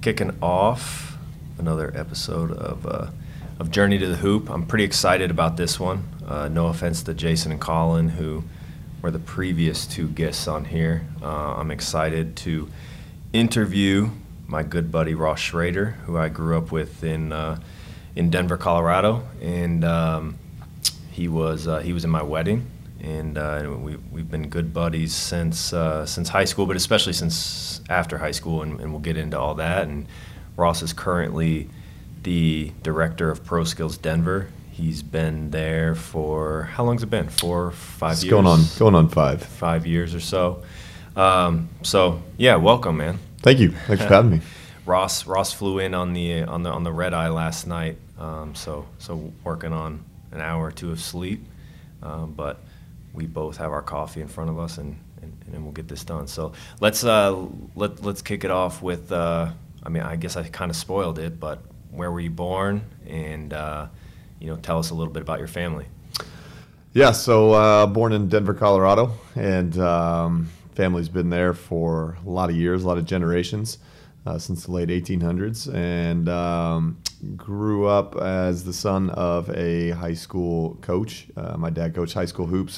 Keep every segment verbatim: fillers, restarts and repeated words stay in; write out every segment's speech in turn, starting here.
kicking off another episode of uh, of Journey to the Hoop. I'm pretty excited about this one. Uh, no offense to Jason and Colin, who were the previous two guests on here. Uh, I'm excited to interview my good buddy Ross Schrader, who I grew up with in uh, in Denver, Colorado, and um, he was uh, he was in my wedding. And uh, we, we've been good buddies since uh, since high school, but especially since after high school, and, and we'll get into all that. And Ross is currently the director of Pro Skills Denver. He's been there for, how long's it been? Four, five it's years? Going on, going on five. Five years or so. Um, so yeah, welcome, man. Thank you. Thanks for having me. Ross Ross flew in on the on the on the red eye last night. Um, so so working on an hour or two of sleep, um, but. We both have our coffee in front of us, and, and, and we'll get this done. So let's uh, let let's kick it off with. Uh, I mean, I guess I kind of spoiled it, but where were you born? And uh, you know, tell us a little bit about your family. Yeah, so uh, born in Denver, Colorado, and um, family's been there for a lot of years, a lot of generations, uh, since the late eighteen hundreds, and um, grew up as the son of a high school coach. Uh, my dad coached high school hoops.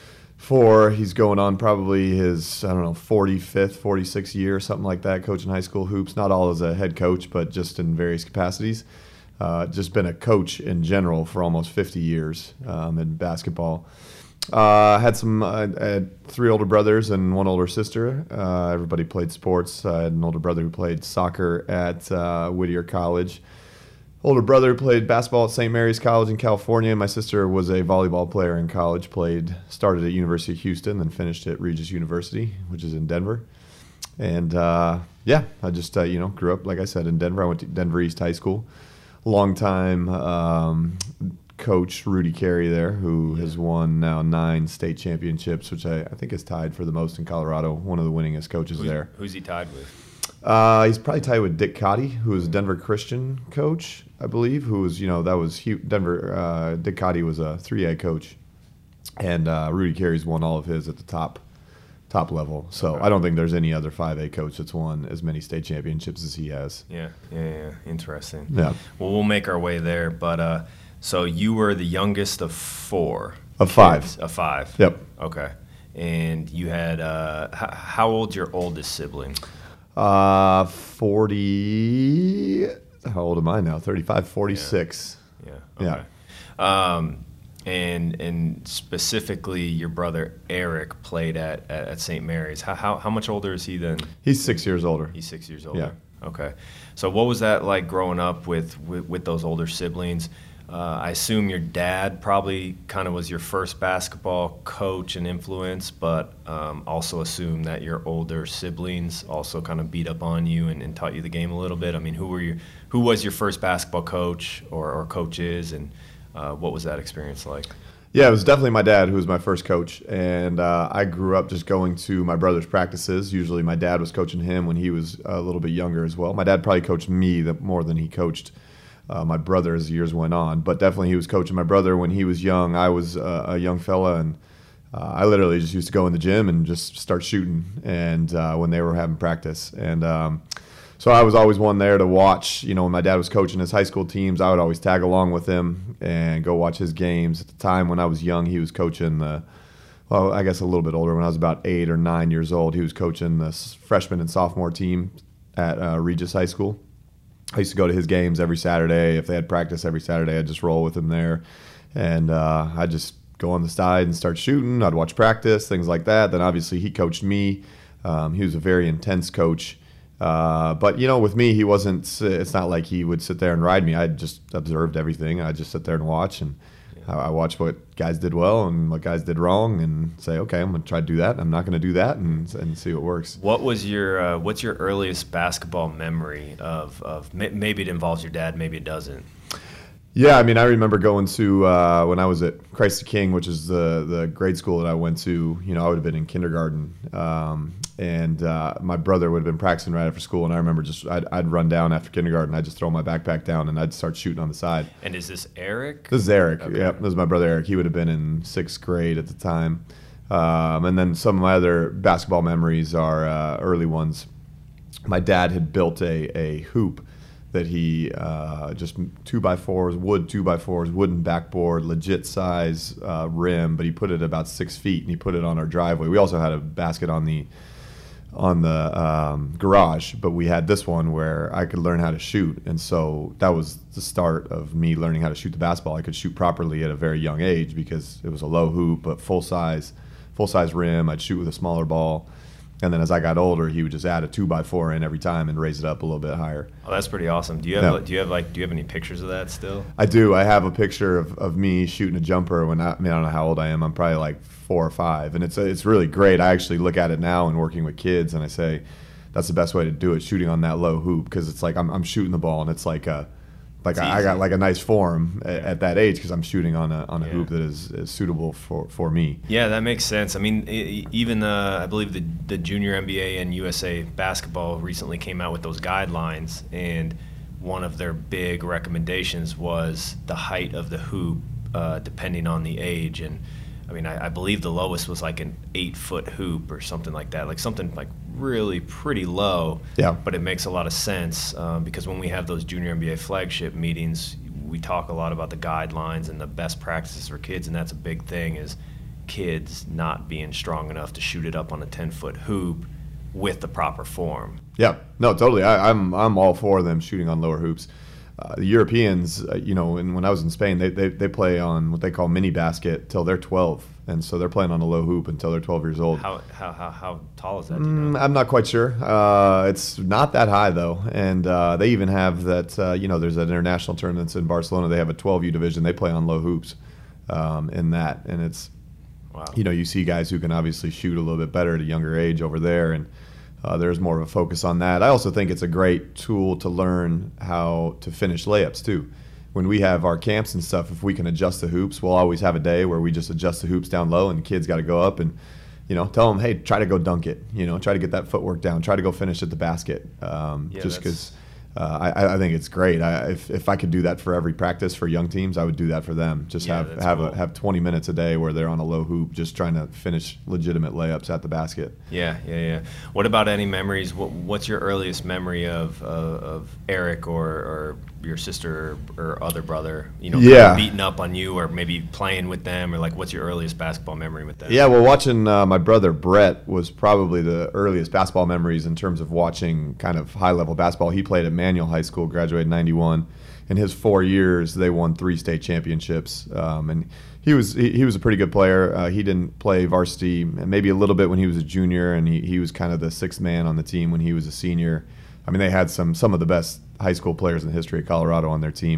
For he's going on probably his, I don't know, forty-fifth, forty-sixth year, something like that, coaching high school hoops. Not all as a head coach, but just in various capacities. Uh, just been a coach in general for almost fifty years um, in basketball. Uh, had some, uh, I had three older brothers and one older sister. Uh, everybody played sports. I had an older brother who played soccer at uh, Whittier College. Older brother played basketball at Saint Mary's College in California. My sister was a volleyball player in college, played, started at University of Houston, then finished at Regis University, which is in Denver. And, uh, yeah, I just, uh, you know, grew up, like I said, in Denver. I went to Denver East High School. Long-time um, coach Rudy Carey there, who has won now nine state championships, which I, I think is tied for the most in Colorado, one of the winningest coaches who's, there. Who's he tied with? Uh, he's probably tied with Dick Cotty, who was a Denver Christian coach, I believe, who was, you know, that was Denver. Uh, Dick Cotty was a three A coach, and uh, Rudy Carey's won all of his at the top top level. So okay. I don't think there's any other five A coach that's won as many state championships as he has. Yeah, yeah, yeah. Interesting. Yeah. Well, we'll make our way there, but uh, so you were the youngest of four. Of five. Kids, of five. Yep. Okay. And you had, uh, h- how old's your oldest sibling? Uh, forty. How old am I now? thirty-five, forty-six. Yeah. Yeah. Okay. Yeah. Um, and and specifically, your brother Eric played at, at, at Saint Mary's. How, how how much older is he then? He's six years older. He's six years older. Yeah. Okay. So what was that like growing up with with, with those older siblings? Uh, I assume your dad probably kind of was your first basketball coach and influence, but um, also assume that your older siblings also kind of beat up on you and, and taught you the game a little bit. I mean, who were your, who was your first basketball coach or, or coaches, and uh, what was that experience like? Yeah, it was definitely my dad who was my first coach, and uh, I grew up just going to my brother's practices. Usually my dad was coaching him when he was a little bit younger as well. My dad probably coached me more than he coached Uh, my brother as the years went on, but definitely he was coaching my brother when he was young. I was uh, a young fella, and uh, I literally just used to go in the gym and just start shooting, and uh, when they were having practice. And um, so I was always one there to watch. You know, when my dad was coaching his high school teams, I would always tag along with him and go watch his games. At the time when I was young, he was coaching the, well, I guess a little bit older. When I was about eight or nine years old, he was coaching the freshman and sophomore team at uh, Regis High School. I used to go to his games every Saturday. If they had practice every Saturday, I'd just roll with him there. And uh, I'd just go on the side and start shooting. I'd watch practice, things like that. Then obviously he coached me. Um, he was a very intense coach. Uh, but, you know, with me, he wasn't – it's not like he would sit there and ride me. I just observed everything. I'd just sit there and watch. And I watched what guys did well and what guys did wrong and say, okay, I'm going to try to do that. I'm not going to do that, and and see what works. What was your uh, what's your earliest basketball memory of, of maybe it involves your dad, maybe it doesn't? Yeah, I mean, I remember going to, uh, when I was at Christ the King, which is the, the grade school that I went to, you know, I would have been in kindergarten. Um, and uh, my brother would have been practicing right after school. And I remember just, I'd, I'd run down after kindergarten. I'd just throw my backpack down and I'd start shooting on the side. And is this Eric? This is Eric. Okay. Yeah, this is my brother Eric. He would have been in sixth grade at the time. Um, and then some of my other basketball memories are uh, early ones. my dad had built a, a hoop that he uh, just two by fours, wood two by fours, wooden backboard, legit size uh, rim, but he put it about six feet and he put it on our driveway. We also had a basket on the on the um, garage, but we had this one where I could learn how to shoot, and so that was the start of me learning how to shoot the basketball. I could shoot properly at a very young age because it was a low hoop, but full size, full size rim. I'd shoot with a smaller ball. And then as I got older, he would just add a two by four in every time and raise it up a little bit higher. Oh, that's pretty awesome. Do you have Yeah. do you have like do you have any pictures of that still? I do. I have a picture of, of me shooting a jumper when I, I mean I don't know how old I am. I'm probably like four or five, and it's it's really great. I actually look at it now and working with kids, and I say that's the best way to do it, shooting on that low hoop, because it's like I'm I'm shooting the ball, and it's like a like I, I got like a nice form at, at that age because I'm shooting on a on a Yeah. hoop that is, is suitable for, for me. Yeah, that makes sense. I mean, e- even uh, I believe the the junior N B A and U S A Basketball recently came out with those guidelines, and one of their big recommendations was the height of the hoop, uh, depending on the age. And I mean, I, I believe the lowest was like an eight foot hoop or something like that, like something like really pretty low. Yeah. But it makes a lot of sense um, because when we have those junior N B A flagship meetings, we talk a lot about the guidelines and the best practices for kids, and that's a big thing is kids not being strong enough to shoot it up on a ten foot hoop with the proper form. Yeah, no, totally. I, I'm I'm all for them shooting on lower hoops. Uh, the Europeans, uh, you know, and when I was in Spain, they, they they play on what they call mini basket till they're twelve, and so they're playing on a low hoop until they're twelve years old. How how how, how tall is that? Do you know? Mm, I'm not quite sure. Uh, it's not that high though, and uh, they even have that. Uh, you know, there's an international tournaments in Barcelona. They have a twelve U division. They play on low hoops um, in that, and it's Wow. you know you see guys who can obviously shoot a little bit better at a younger age over there, and uh, there's more of a focus on that. I also think it's a great tool to learn how to finish layups too. When we have our camps and stuff, if we can adjust the hoops, we'll always have a day where we just adjust the hoops down low, and the kids got to go up and, you know, tell them, hey, try to go dunk it. You know, try to get that footwork down. Try to go finish at the basket. Um, Yeah, just that's- because uh, I, I think it's great. I, if if I could do that for every practice for young teams, I would do that for them. Just Yeah, have that's have cool. a, have twenty minutes a day where they're on a low hoop, just trying to finish legitimate layups at the basket. Yeah, yeah, yeah. What about any memories? What, what's your earliest memory of uh, of Eric or, or your sister or, or other brother? You know, Yeah. kind of beating up on you, or maybe playing with them, or like, what's your earliest basketball memory with them? Yeah, well, watching uh, my brother Brett was probably the earliest basketball memories in terms of watching kind of high-level basketball. He played at Manual High School, graduated in ninety-one. In his four years, they won three state championships, um, and he was he, he was a pretty good player. Uh, he didn't play varsity, maybe a little bit when he was a junior, and he, he was kind of the sixth man on the team when he was a senior. I mean, they had some some of the best high school players in the history of Colorado on their team.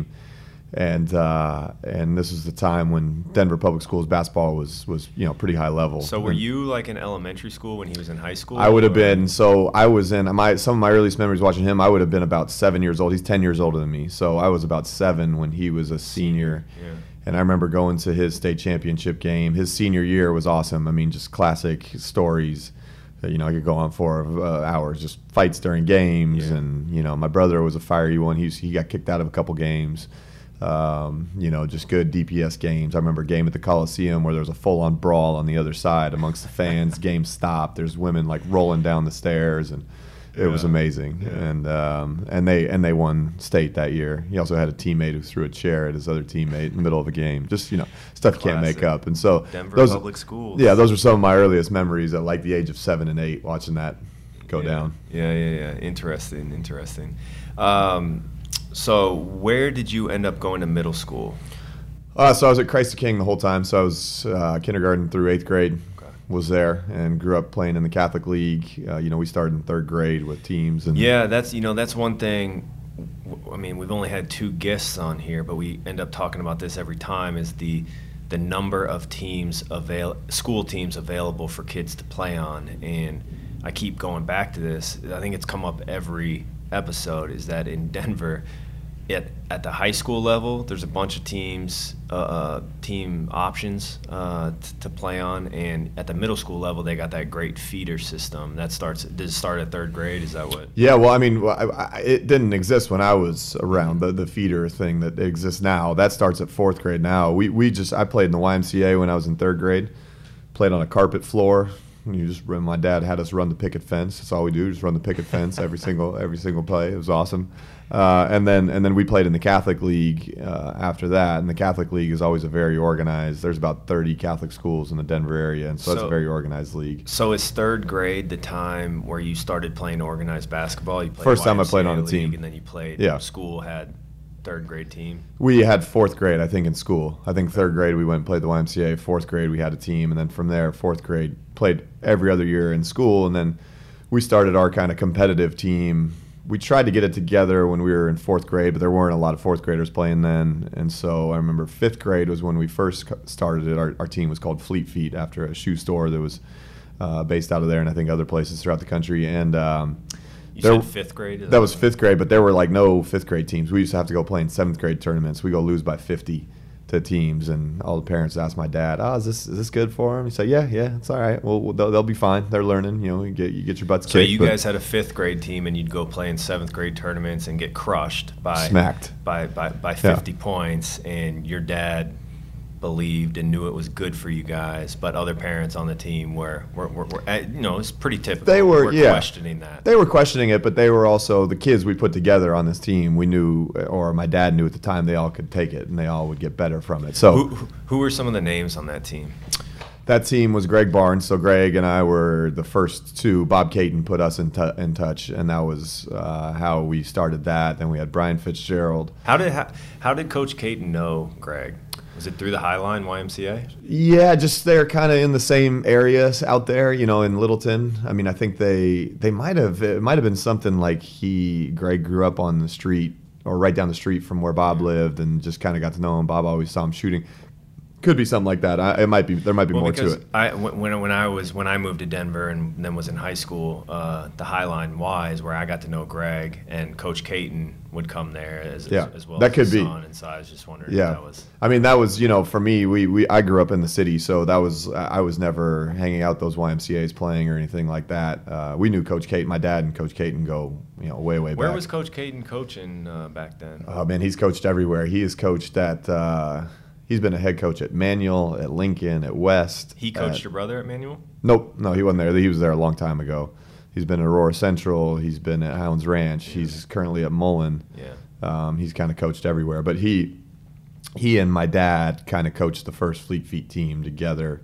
And uh, and this was the time when Denver Public Schools basketball was was you know pretty high level. So were And you like in elementary school when he was in high school? I would have or- been. So I was in my some of my earliest memories watching him. I would have been about seven years old. He's ten years older than me. So I was about seven when he was a senior. Yeah. And I remember going to his state championship game. His senior year was awesome. I mean, just classic stories. that, You know, I could go on for uh, hours, just fights during games. Yeah. And you know, my brother was a fiery one. He's he got kicked out of a couple games. Um, you know, just good D P S games. I remember a game at the Coliseum where there was a full-on brawl on the other side amongst the fans. Game stopped. There's women like rolling down the stairs, and it was Yeah. amazing. Yeah. And um, and they and they won state that year. He also had a teammate who threw a chair at his other teammate in the middle of a game. Just you know, stuff you can't make Classic. up. And so Denver those, Public Schools. yeah, those are some of my earliest memories at like the age of seven and eight, watching that go yeah. down. Yeah, yeah, yeah. Interesting, interesting. Um, so where did you end up going to middle school? Uh, so I was at Christ the King the whole time. So I was uh, kindergarten through eighth grade. Okay. Was there and grew up playing in the Catholic League. Uh, you know, we started in third grade with teams. And Yeah, that's you know that's one thing. w- I mean, we've only had two guests on here, but we end up talking about this every time. Is the the number of teams avail school teams available for kids to play on, and I keep going back to this. I think it's come up every episode. Is that in Denver? At, at the high school level, there's a bunch of teams, uh, uh, team options uh, t- to play on, and at the middle school level, they got that great feeder system that starts. Does it start at third grade? Is that what? Yeah, well, I mean, I, I, it didn't exist when I was around. The the feeder thing that exists now that starts at fourth grade. Now we we just I played in the Y M C A when I was in third grade. Played on a carpet floor You just run, my dad had us run the picket fence. That's all we do, just run the picket fence every single every single play. It was awesome. Uh, and then and then we played in the Catholic League uh, after that. And the Catholic League is always a very organized. There's about thirty Catholic schools in the Denver area, and so, so it's a very organized league. So is third grade the time where you started playing organized basketball? You played First time Y M C A I played on a league, team, and then you played. Yeah. School had third grade team. We had fourth grade, I think, in school. I think third grade we went and played the Y M C A. Fourth grade we had a team, and then from there, fourth grade played every other year in school, and then we started our kind of competitive team. We tried to get it together when we were in fourth grade, but there weren't a lot of fourth graders playing then. And so I remember fifth grade was when we first started it. Our, our team was called Fleet Feet after a shoe store that was uh, based out of there, and I think other places throughout the country. And um, you there, said fifth grade? That, that was fifth grade, but there were like no fifth grade teams. We used to have to go play in seventh grade tournaments. We go lose by fifty to teams, and all the parents asked my dad, "Oh, is this is this good for them?" He said, "Yeah, yeah, it's all right. Well, they'll, they'll be fine. They're learning. You know, you get you get your butts kicked." So you guys had a fifth grade team, and you'd go play in seventh grade tournaments and get crushed by smacked by by, by fifty yeah. points, and your dad believed and knew it was good for you guys, but other parents on the team were were, were, were you know, it's pretty typical. They were, were yeah, questioning that. They were questioning it, but they were also the kids we put together on this team. We knew, or my dad knew at the time, they all could take it and they all would get better from it. So, who, who were some of the names on that team? That team was Greg Barnes. So Greg and I were the first two. Bob Caton put us in, t- in touch, and that was uh, how we started that. Then we had Brian Fitzgerald. How did how, how did Coach Caton know Greg? Was it through the Highline Y M C A? Yeah, just they're kind of in the same areas out there, you know, in Littleton. I mean, I think they they might have it might have been something like he Greg grew up on the street or right down the street from where Bob lived, and just kind of got to know him. Bob always saw him shooting. Could be something like that. I, it might be. There might be well, more to it. I, when when I was when I moved to Denver and then was in high school, uh, the Highline Y is where I got to know Greg, and Coach Caton would come there as, yeah, as, as well. That as could his be. son, and so I was just wondering. Yeah, if that was. I mean, that was you know for me. We, we I grew up in the city, so that was I was never hanging out those Y M C As playing or anything like that. Uh, we knew Coach Caton. My dad and Coach Caton go you know way way back. Where was Coach Caton coaching uh, back then? Oh man, he's coached everywhere. He has coached at. Uh, He's been a head coach at Manual, at Lincoln, at West. He coached at, your brother at Manual? Nope, no, he wasn't there. He was there a long time ago. He's been at Aurora Central. He's been at Highlands Ranch. Yeah. He's currently at Mullen. Yeah. Um, he's kind of coached everywhere. But he, he and my dad kind of coached the first Fleet Feet team together,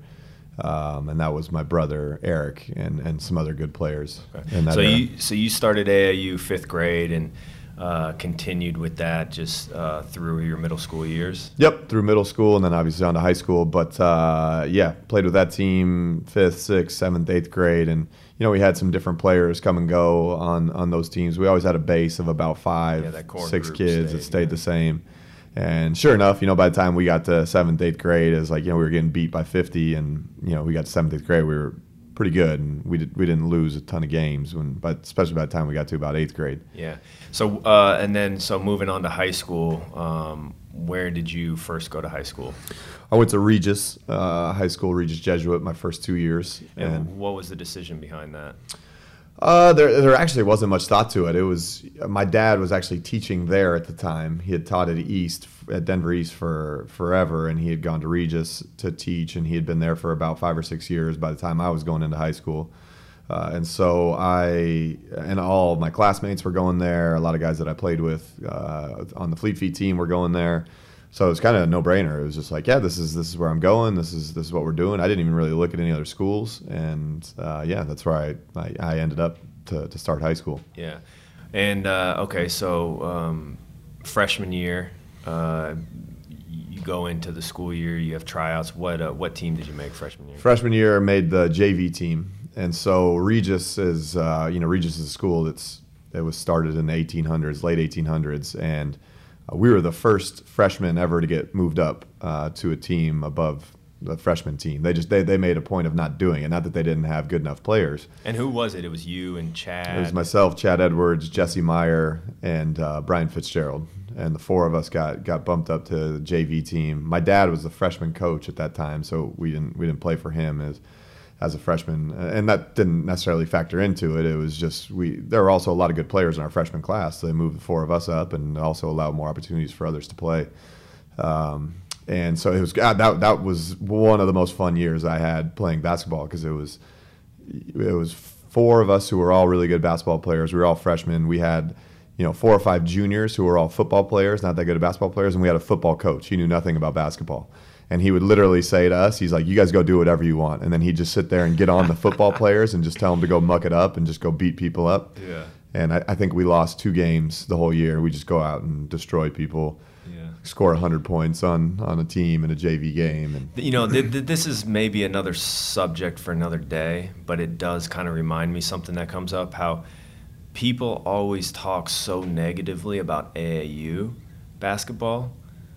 um, and that was my brother Eric and, and some other good players. Okay. In that so era. you so you started A A U fifth grade and. Uh, continued with that just uh, through your middle school years? Yep, through middle school and then obviously on to high school. But uh, yeah, played with that team fifth, sixth, seventh, eighth grade. And, you know, we had some different players come and go on, on those teams. We always had a base of about five, yeah, six kids stayed, that stayed yeah. the same. And sure enough, you know, by the time we got to seventh, eighth grade, it was like, you know, we were getting beat by fifty. And, you know, we got to seventh, eighth grade, we were pretty good, and we did we didn't lose a ton of games when, but especially by the time we got to about eighth grade. Yeah. So uh, and then so moving on to high school, um, where did you first go to high school? I went to Regis uh, High School, Regis Jesuit, my first two years. And, and what was the decision behind that? Uh, there, there actually wasn't much thought to it. It was my dad was actually teaching there at the time. He had taught at East, at Denver East for forever, and he had gone to Regis to teach, and he had been there for about five or six years by the time I was going into high school. Uh, and so I and all of my classmates were going there. A lot of guys that I played with uh, on the Fleet Feet team were going there. So it was kind of a no-brainer. It was just like, yeah, this is this is where I'm going. This is this is what we're doing. I didn't even really look at any other schools, and uh, yeah, that's where I, I, I ended up to, to start high school. Yeah, and uh, okay, so um, freshman year, uh, you go into the school year. You have tryouts. What uh, what team did you make freshman year? Freshman year, I made the J V team, and so Regis is uh, you know Regis is a school that's it was started in the eighteen hundreds, late eighteen hundreds, and Uh, we were the first freshmen ever to get moved up uh, to a team above the freshman team. They just they, they made a point of not doing it. Not that they didn't have good enough players. And who was it? It was you and Chad. It was myself, Chad Edwards, Jesse Meyer, and uh, Brian Fitzgerald. And the four of us got got bumped up to the J V team. My dad was the freshman coach at that time, so we didn't we didn't play for him as as a freshman, and that didn't necessarily factor into it. It was just we. There were also a lot of good players in our freshman class, so they moved the four of us up, and also allowed more opportunities for others to play. Um, and so it was God, that that was one of the most fun years I had playing basketball because it was it was four of us who were all really good basketball players. We were all freshmen. We had, you know, four or five juniors who were all football players, not that good at basketball players, and we had a football coach. He knew nothing about basketball. And he would literally say to us, he's like, you guys go do whatever you want. And then he'd just sit there and get on the football players and just tell them to go muck it up and just go beat people up. Yeah. And I, I think we lost two games the whole year. We just go out and destroy people, yeah. score one hundred points on, on a team in a J V game. And You know, th- th- this is maybe another subject for another day, but it does kind of remind me something that comes up, how people always talk so negatively about A A U basketball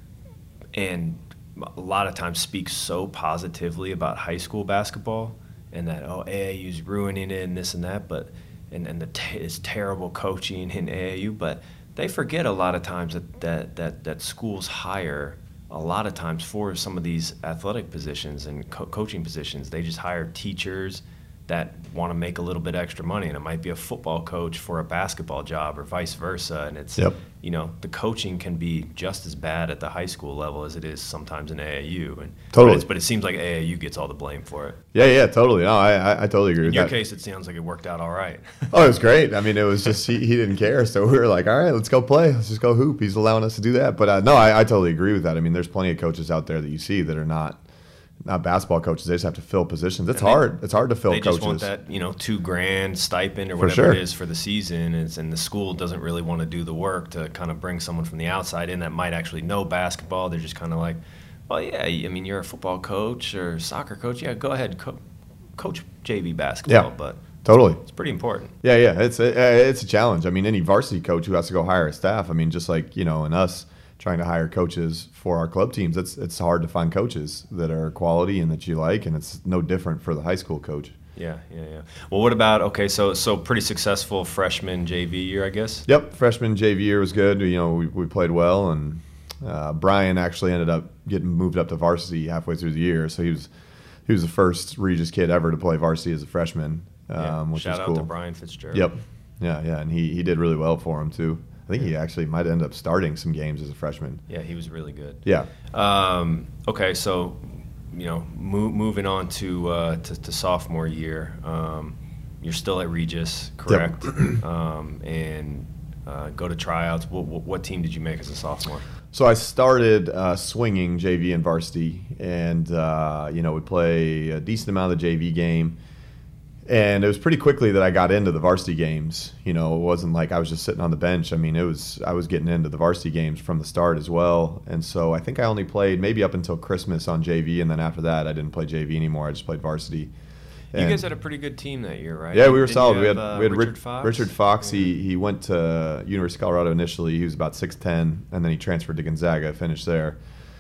and a lot of times speak so positively about high school basketball and that, oh, A A U's ruining it and this and that, but and, and the t- it's terrible coaching in A A U, but they forget a lot of times that, that, that, that schools hire a lot of times for some of these athletic positions and co- coaching positions. They just hire teachers that want to make a little bit extra money, and it might be a football coach for a basketball job or vice versa. And it's, Yep. you know, the coaching can be just as bad at the high school level as it is sometimes in A A U. And Totally. But, it's, but it seems like A A U gets all the blame for it. yeah, yeah, totally. No, I, I, I totally agree In with your that. case, it sounds like it worked out all right. Oh, it was great. I mean, it was just he, he didn't care, so we were like, all right, let's go play. Let's just go hoop. He's allowing us to do that. But uh, no, I, I totally agree with that. I mean, there's plenty of coaches out there that you see that are not not basketball coaches. They just have to fill positions. It's And they- hard. It's hard to fill They coaches. just want that, you know, two grand stipend or For whatever sure. it is for the season, and, and the school doesn't really want to do the work to kind of bring someone from the outside in that might actually know basketball. They're just kind of like, well, yeah, I mean, you're a football coach or soccer coach. Yeah, go ahead, co- coach J V basketball. Yeah. But Totally. it's pretty important. Yeah, yeah, it's a, it's a challenge. I mean, any varsity coach who has to go hire a staff. I mean, just like, you know, and us trying to hire coaches for our club teams, it's it's hard to find coaches that are quality and that you like, and it's no different for the high school coach. Yeah, yeah, yeah. Well, what about, okay, so so pretty successful freshman J V year, I guess? Yep, freshman J V year was good. You know, we, we played well, and uh, Brian actually ended up getting moved up to varsity halfway through the year, so he was he was the first Regis kid ever to play varsity as a freshman, um, Yeah. which Shout was out cool. to Brian Fitzgerald. Yep, yeah, yeah, and he, he did really well for him too. I think he actually might end up starting some games as a freshman. Yeah, he was really good. Yeah. Um, okay, so you know, mo- moving on to, uh, to to sophomore year, um, you're still at Regis, correct? um, and uh, go to tryouts. What, what, what team did you make as a sophomore? So I started uh, swinging J V and varsity, and uh, you know, would play a decent amount of the J V game. And it was pretty quickly that I got into the varsity games. You know, it wasn't like I was just sitting on the bench. I mean, it was I was getting into the varsity games from the start as well. And so I think I only played maybe up until Christmas on J V, and then after that I didn't play J V anymore. I just played varsity. You And- guys had a pretty good team that year, right? yeah, we were Didn't solid. you We had, have, uh, we had Richard Rich- Fox. Richard Fox. Yeah. He he went to University of Colorado initially. He was about six ten, and then he transferred to Gonzaga, finished there.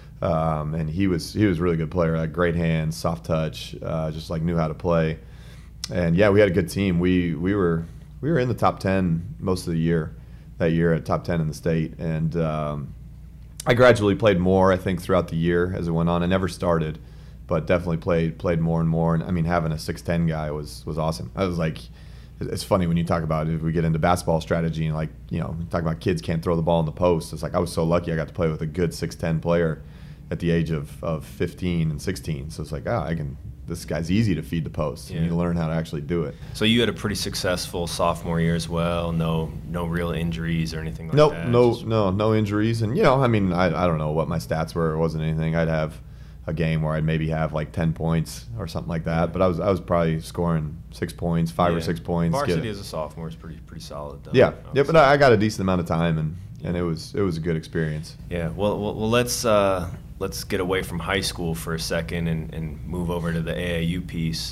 Um, and he was he was a really good player. Had great hands, soft touch, uh, just like knew how to play. And yeah, we had a good team. We we were we were in the top ten most of the year that year, at top ten in the state. And um, I gradually played more, I think, throughout the year as it went on. I never started, but definitely played played more and more. And I mean, having a six ten guy was was awesome. I was like, it's funny when you talk about if we get into basketball strategy and like, you know, talk about kids can't throw the ball in the post. It's like I was so lucky I got to play with a good six ten player at the age of, of fifteen and sixteen. So it's like, oh, I can. This guy's easy to feed the post. Yeah. And you learn how to actually do it. So you had a pretty successful sophomore year as well. No, no real injuries or anything like Nope, that. no, Just- no, no injuries. And you know, I mean, I, I don't know what my stats were. It wasn't anything. I'd have a game where I'd maybe have like ten points or something like that. But I was I was probably scoring six points, five or Yeah. six points. Varsity get- as a sophomore is pretty pretty solid though. yeah, yeah. But obviously. I, I got a decent amount of time, and, and it was it was a good experience. Yeah, well, well, well let's uh, let's get away from high school for a second and, and move over to the A A U piece.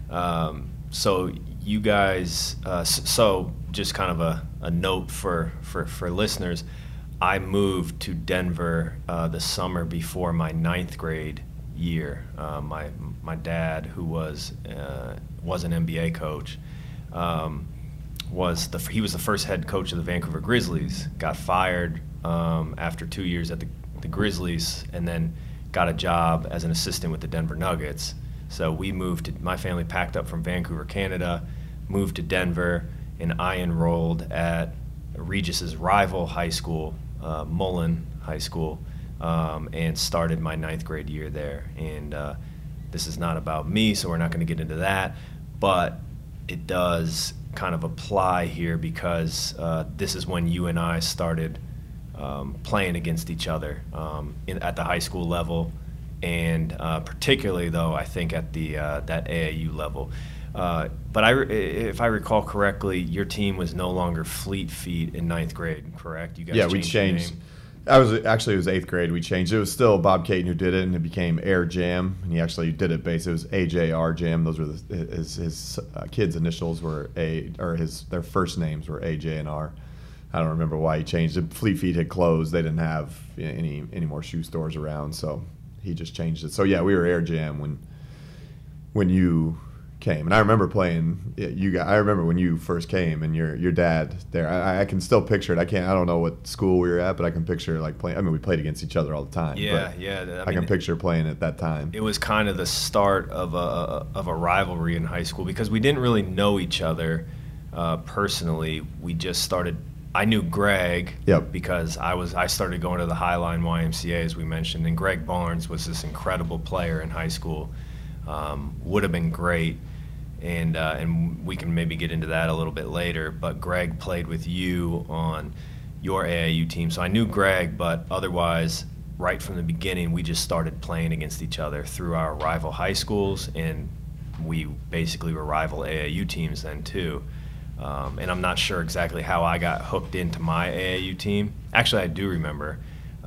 Um, so you guys, uh, s- so just kind of a, a note for, for, for listeners, I moved to Denver uh, the summer before my ninth grade year. Uh, my my dad, who was uh, was an N B A coach, um, was the he was the first head coach of the Vancouver Grizzlies. Got fired um, after two years at the, the Grizzlies, and then got a job as an assistant with the Denver Nuggets. So we moved. To, my family packed up from Vancouver, Canada, moved to Denver, and I enrolled at Regis's rival high school, uh, Mullen High School, um, and started my ninth grade year there. And uh, this is not about me, so we're not going to get into that. but it does kind of apply here because uh, this is when you and I started um, playing against each other um, in, at the high school level, and uh, particularly though I think at the uh, that A A U level. Uh, but I, if I recall correctly, your team was no longer Fleet Feet in ninth grade, correct? You guys yeah, changed we your changed. name. I was actually it was eighth grade. We changed. It was still Bob Caton who did it, and it became Air Jam. And he actually did it based. It was A J R Jam. Those were the, his his uh, kids' initials were A, or his their first names were A J and R. I don't remember why he changed it. Fleet Feet had closed. They didn't have any any more shoe stores around, so he just changed it. So yeah, we were Air Jam when when you came, and I remember playing you guys. I remember when you first came and your your dad there. I, I can still picture it. I can't. I don't know what school we were at, but I can picture like playing. I mean, we played against each other all the time. Yeah, but yeah. I, I, mean, can picture playing at that time. It was kind of the start of a of a rivalry in high school because we didn't really know each other uh, personally. We just started. I knew Greg Yep. because I was I started going to the Highline Y M C A, as we mentioned, and Greg Barnes was this incredible player in high school. Um, would have been great. And uh, and we can maybe get into that a little bit later. But Greg played with you on your A A U team, so I knew Greg. But otherwise, right from the beginning, we just started playing against each other through our rival high schools, and we basically were rival A A U teams then too. Um, and I'm not sure exactly how I got hooked into my A A U team. Actually, I do remember.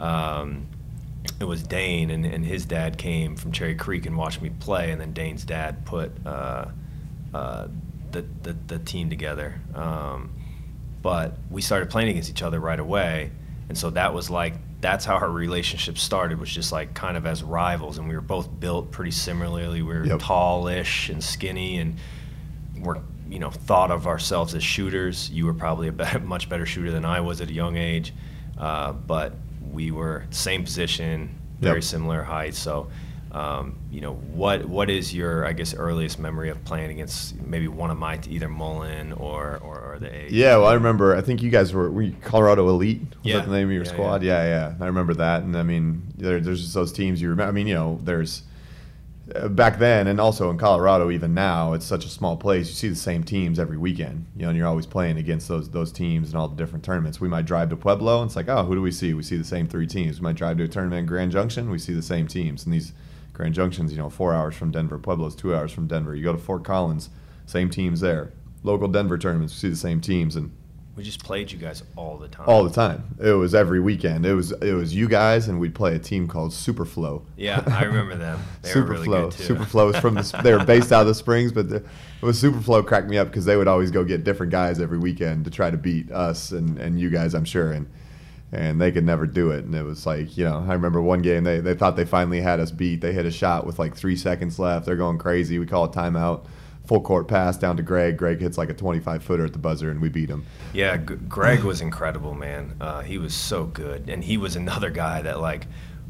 Um, it was Dane, and, and his dad came from Cherry Creek and watched me play, and then Dane's dad put uh, uh, the, the the team together. Um, but we started playing against each other right away, and so that was like that's how our relationship started. Was just like kind of as rivals, and we were both built pretty similarly. We were Yep. tallish and skinny, and we're you know thought of ourselves as shooters. You were probably a better, much better shooter than I was at a young age, uh, but we were same position, very Yep. similar height. So, um, you know, what what is your, I guess, earliest memory of playing against maybe one of my, either Mullen or, or, or the A? Yeah, well, I remember. I think you guys were, were you Colorado Elite. Was Yeah. that the name of your Yeah, squad? Yeah. yeah, I remember that. And I mean, there, there's just those teams you remember. I mean, you know, there's uh, back then, and also in Colorado, even now, it's such a small place. You see the same teams every weekend. You know, and you're always playing against those those teams in all the different tournaments. We might drive to Pueblo, and it's like, oh, who do we see? We see the same three teams. We might drive to a tournament in Grand Junction. We see the same teams. And these Grand Junctions, you know, four hours from Denver. Pueblo's two hours from Denver. You go to Fort Collins, same teams there. Local Denver tournaments, we see the same teams, and We just played you guys all the time. all the time. It was every weekend. It was it was you guys, and we'd play a team called Superflow. Yeah, I remember them. They were really Superflow. good too. Superflow is from the. They were based out of the Springs, but the, it was Superflow cracked me up because they would always go get different guys every weekend to try to beat us and, and you guys, I'm sure, and and they could never do it. And it was like, you know, I remember one game they they thought they finally had us beat. They hit a shot with like three seconds left. They're going crazy. We call a timeout. Full court pass down to Greg. Greg hits like a twenty-five footer at the buzzer, and we beat him. Yeah, G- Greg was incredible, man. Uh, he was so good, and he was another guy that, like,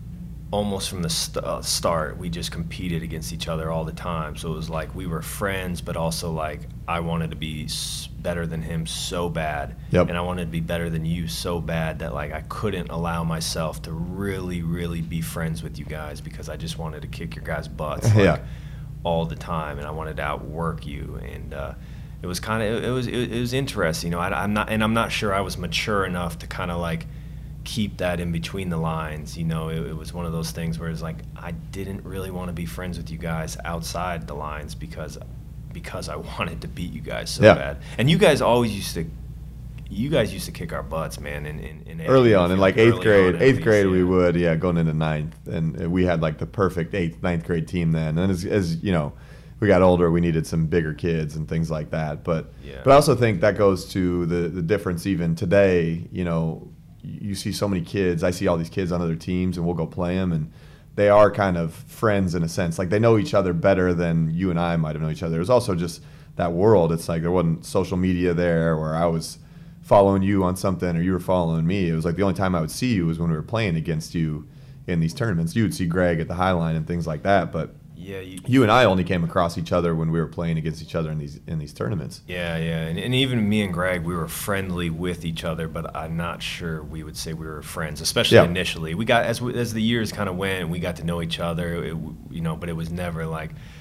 almost from the st- uh, start, we just competed against each other all the time. So it was like we were friends, but also like I wanted to be s- better than him so bad, Yep. and I wanted to be better than you so bad that like I couldn't allow myself to really, really be friends with you guys because I just wanted to kick your guys' butts. Like, Yeah. all the time, and I wanted to outwork you, and uh, it was kind of it was it, it was interesting, you know. I, I'm not, and I'm not sure I was mature enough to kind of like keep that in between the lines, you know. It, it was one of those things where it's like I didn't really want to be friends with you guys outside the lines because because I wanted to beat you guys so Yeah. bad, and you guys always used to. You guys used to kick our butts, man. In, in, in Early on, in like eighth early grade, on at eighth least, grade we yeah. would, yeah, going into ninth, and we had like the perfect eighth, ninth grade team then. And as, as you know, we got older, we needed some bigger kids and things like that. But Yeah. but I also think that goes to the the difference even today. You know, you see so many kids. I see all these kids on other teams, and we'll go play them, and they are kind of friends in a sense. Like they know each other better than you and I might have known each other. There's also just that world. It's like there wasn't social media there where I was following you on something or you were following me. It was like the only time I would see you was when we were playing against you in these tournaments. You would see Greg at the High Line and things like that, but Yeah, you, you and I only came across each other when we were playing against each other in these in these tournaments. Yeah, yeah, and, and even me and Greg, we were friendly with each other, but I'm not sure we would say we were friends, especially Yeah. initially. We got as we, as the years kind of went, we got to know each other, it, you know, but it was never like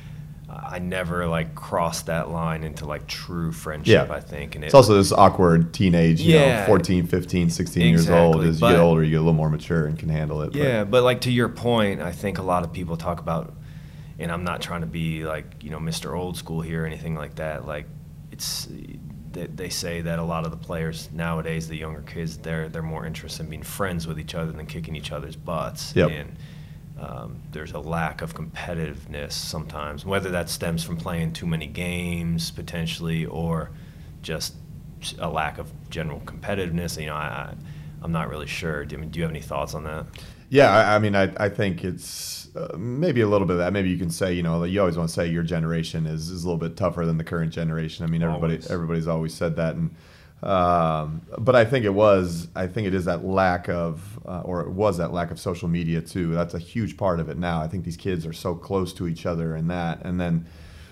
I never like crossed that line into like true friendship, Yeah. I think. And it, It's also this awkward teenage, you Yeah. know, fourteen, fifteen, sixteen Exactly, years old. As you but- get older, you get a little more mature and can handle it. Yeah, but like to your point, I think a lot of people talk about, and I'm not trying to be like, you know, Mister Old School here or anything like that. Like, it's they, they say that a lot of the players nowadays, the younger kids, they're they're more interested in being friends with each other than kicking each other's butts. Yep. And um, there's a lack of competitiveness sometimes, whether that stems from playing too many games potentially, or just a lack of general competitiveness. You know, I, I I'm not really sure. Do, I mean, do you have any thoughts on that? Yeah, I, I mean, I, I think it's uh, maybe a little bit of that. Maybe you can say, you know, you always want to say your generation is, is a little bit tougher than the current generation. I mean, everybody Always. everybody's always said that, and um, but I think it was, I think it is that lack of, uh, or it was that lack of social media too. That's a huge part of it now. I think these kids are so close to each other and that, and then,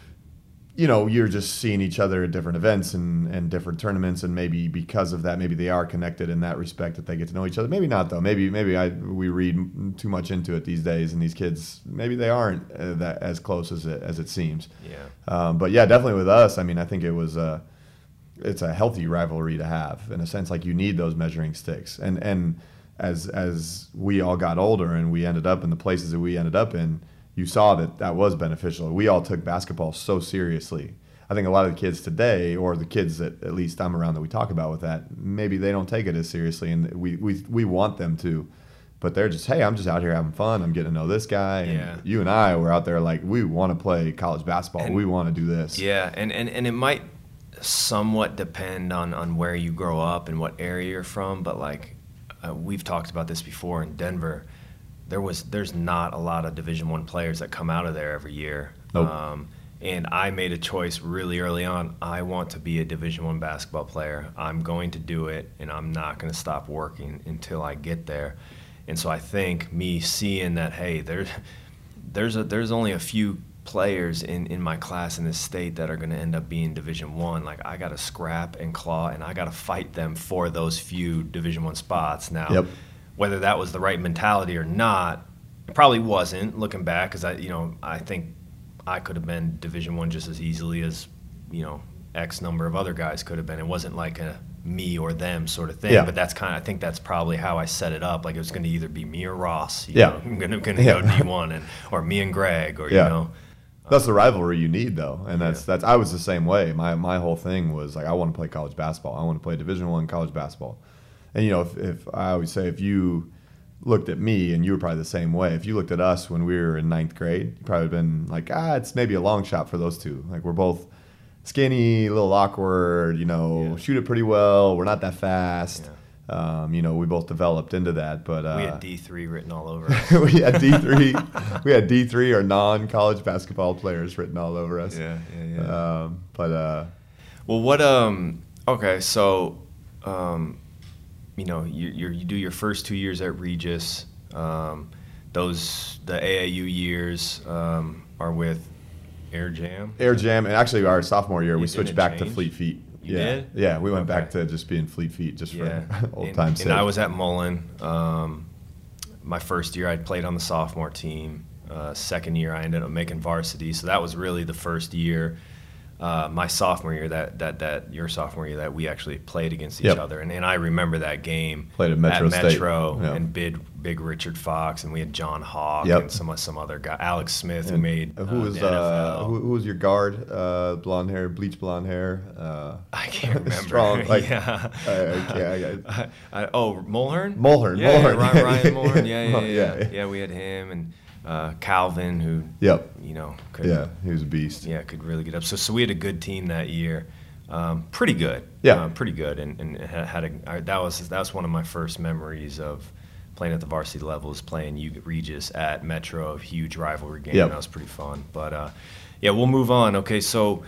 you know, you're just seeing each other at different events and, and different tournaments, and maybe because of that, maybe they are connected in that respect that they get to know each other. Maybe not though. Maybe maybe I we read m- too much into it these days, and these kids maybe they aren't uh, that as close as it as it seems. Yeah. Um, but yeah, definitely with us. I mean, I think it was a it's a healthy rivalry to have in a sense. Like you need those measuring sticks, and and as as we all got older and we ended up in the places that we ended up in, you saw that that was beneficial. We all took basketball so seriously. I think a lot of the kids today, or the kids that at least I'm around that we talk about with that, maybe they don't take it as seriously, and we we we want them to, but they're just, hey, I'm just out here having fun. I'm getting to know this guy. And Yeah. you and I were out there like, we want to play college basketball. And- we want to do this. Yeah, and, and, and it might somewhat depend on, on where you grow up and what area you're from, but like uh, we've talked about this before in Denver, there was there's not a lot of Division One players that come out of there every year. Nope. Um, and I made a choice really early on. I want to be a Division One basketball player. I'm going to do it, and I'm not going to stop working until I get there. And so I think me seeing that, hey, there's there's a there's only a few players in, in my class in this state that are going to end up being Division One. Like I got to scrap and claw, and I got to fight them for those few Division One spots. Now, Yep. whether that was the right mentality or not, it probably wasn't. Looking back, because I you know I think I could have been Division One just as easily as you know X number of other guys could have been. It wasn't like a me or them sort of thing. Yeah. But that's kind of I think that's probably how I set it up. Like it was going to either be me or Ross. You Yeah. know, I'm gonna gonna Yeah. go D one, and or me and Greg, or Yeah. you know. That's the rivalry you need, though, and that's Yeah. that's. I was the same way. My my whole thing was like, I want to play college basketball. I want to play Division One college basketball. And you know, if, if I always say, if you looked at me, and you were probably the same way. If you looked at us when we were in ninth grade, you probably been like, ah, it's maybe a long shot for those two. Like we're both skinny, a little awkward. You know, Yeah. shoot it pretty well. We're not that fast. Yeah. Um, you know, we both developed into that, but uh, We had D three written all over us. we had D three. We had D three or non-college basketball players written all over us. yeah, yeah, yeah. Um, but uh, Well, what? Um. Okay, so, um, you know, you you you do your first two years at Regis. Um, those the A A U years um, are with Air Jam. Air Jam, and actually our sophomore year, You we did switched it back to change? Fleet Feet. You yeah, did? yeah, we went back Okay. to just being Fleet Feet, just Yeah, for old and, times' and sake. I was at Mullen. Um, my first year, I played on the sophomore team. Uh, second year, I ended up making varsity. So that was really the first year. Uh, my sophomore year, that that that your sophomore year, that we actually played against each Yep. other, and, and I remember that game Played at Metro State. Metro, Yeah. and big big Richard Fox, and we had John Hawk Yep. and some some other guy,Alex Smith, who And made who uh, was the uh, N F L. who, who was your guard? Uh, blonde hair, bleach blonde hair. Uh, I can't remember. Strong, like- yeah. I- I can't- I- I, I, oh, Mulhern? Mulhern, Yeah, Mulhern. Ryan, Ryan Mulhern. Yeah, yeah, Well, yeah, yeah, yeah. yeah. Yeah, we had him and uh, Calvin, who Yep. you know could Yeah, he was a beast. yeah could really get up. So so we had a good team that year. Um, pretty good. Yeah. Um, pretty good. And and had had a I, that was that was one of my first memories of playing at the varsity level, is playing U Regis at Metro, a huge rivalry game. Yep. That was pretty fun. But uh, yeah, we'll move on. Okay, so.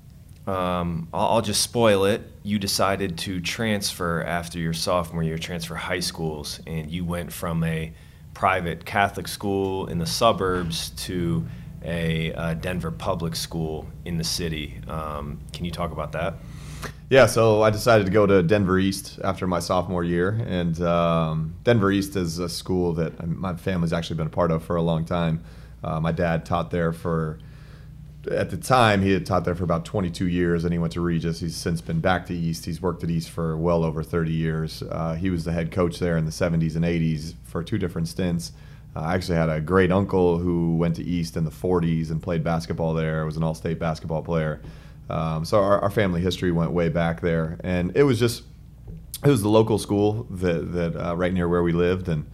Um, I'll, I'll just spoil it. You decided to transfer after your sophomore year, transfer high schools, and you went from a private Catholic school in the suburbs to a uh, Denver public school in the city. Um, can you talk about that? Yeah, so I decided to go to Denver East after my sophomore year, and um, Denver East is a school that my family's actually been a part of for a long time. Uh, my dad taught there for at the time, he had taught there for about twenty-two years, and he went to Regis. He's since been back to East. He's worked at East for well over thirty years. Uh, he was the head coach there in the seventies and eighties for two different stints. Uh, I actually had a great uncle who went to East in the forties and played basketball there, was an all-state basketball player. Um, so our, our family history went way back there. And it was just, it was the local school that, that uh, right near where we lived. And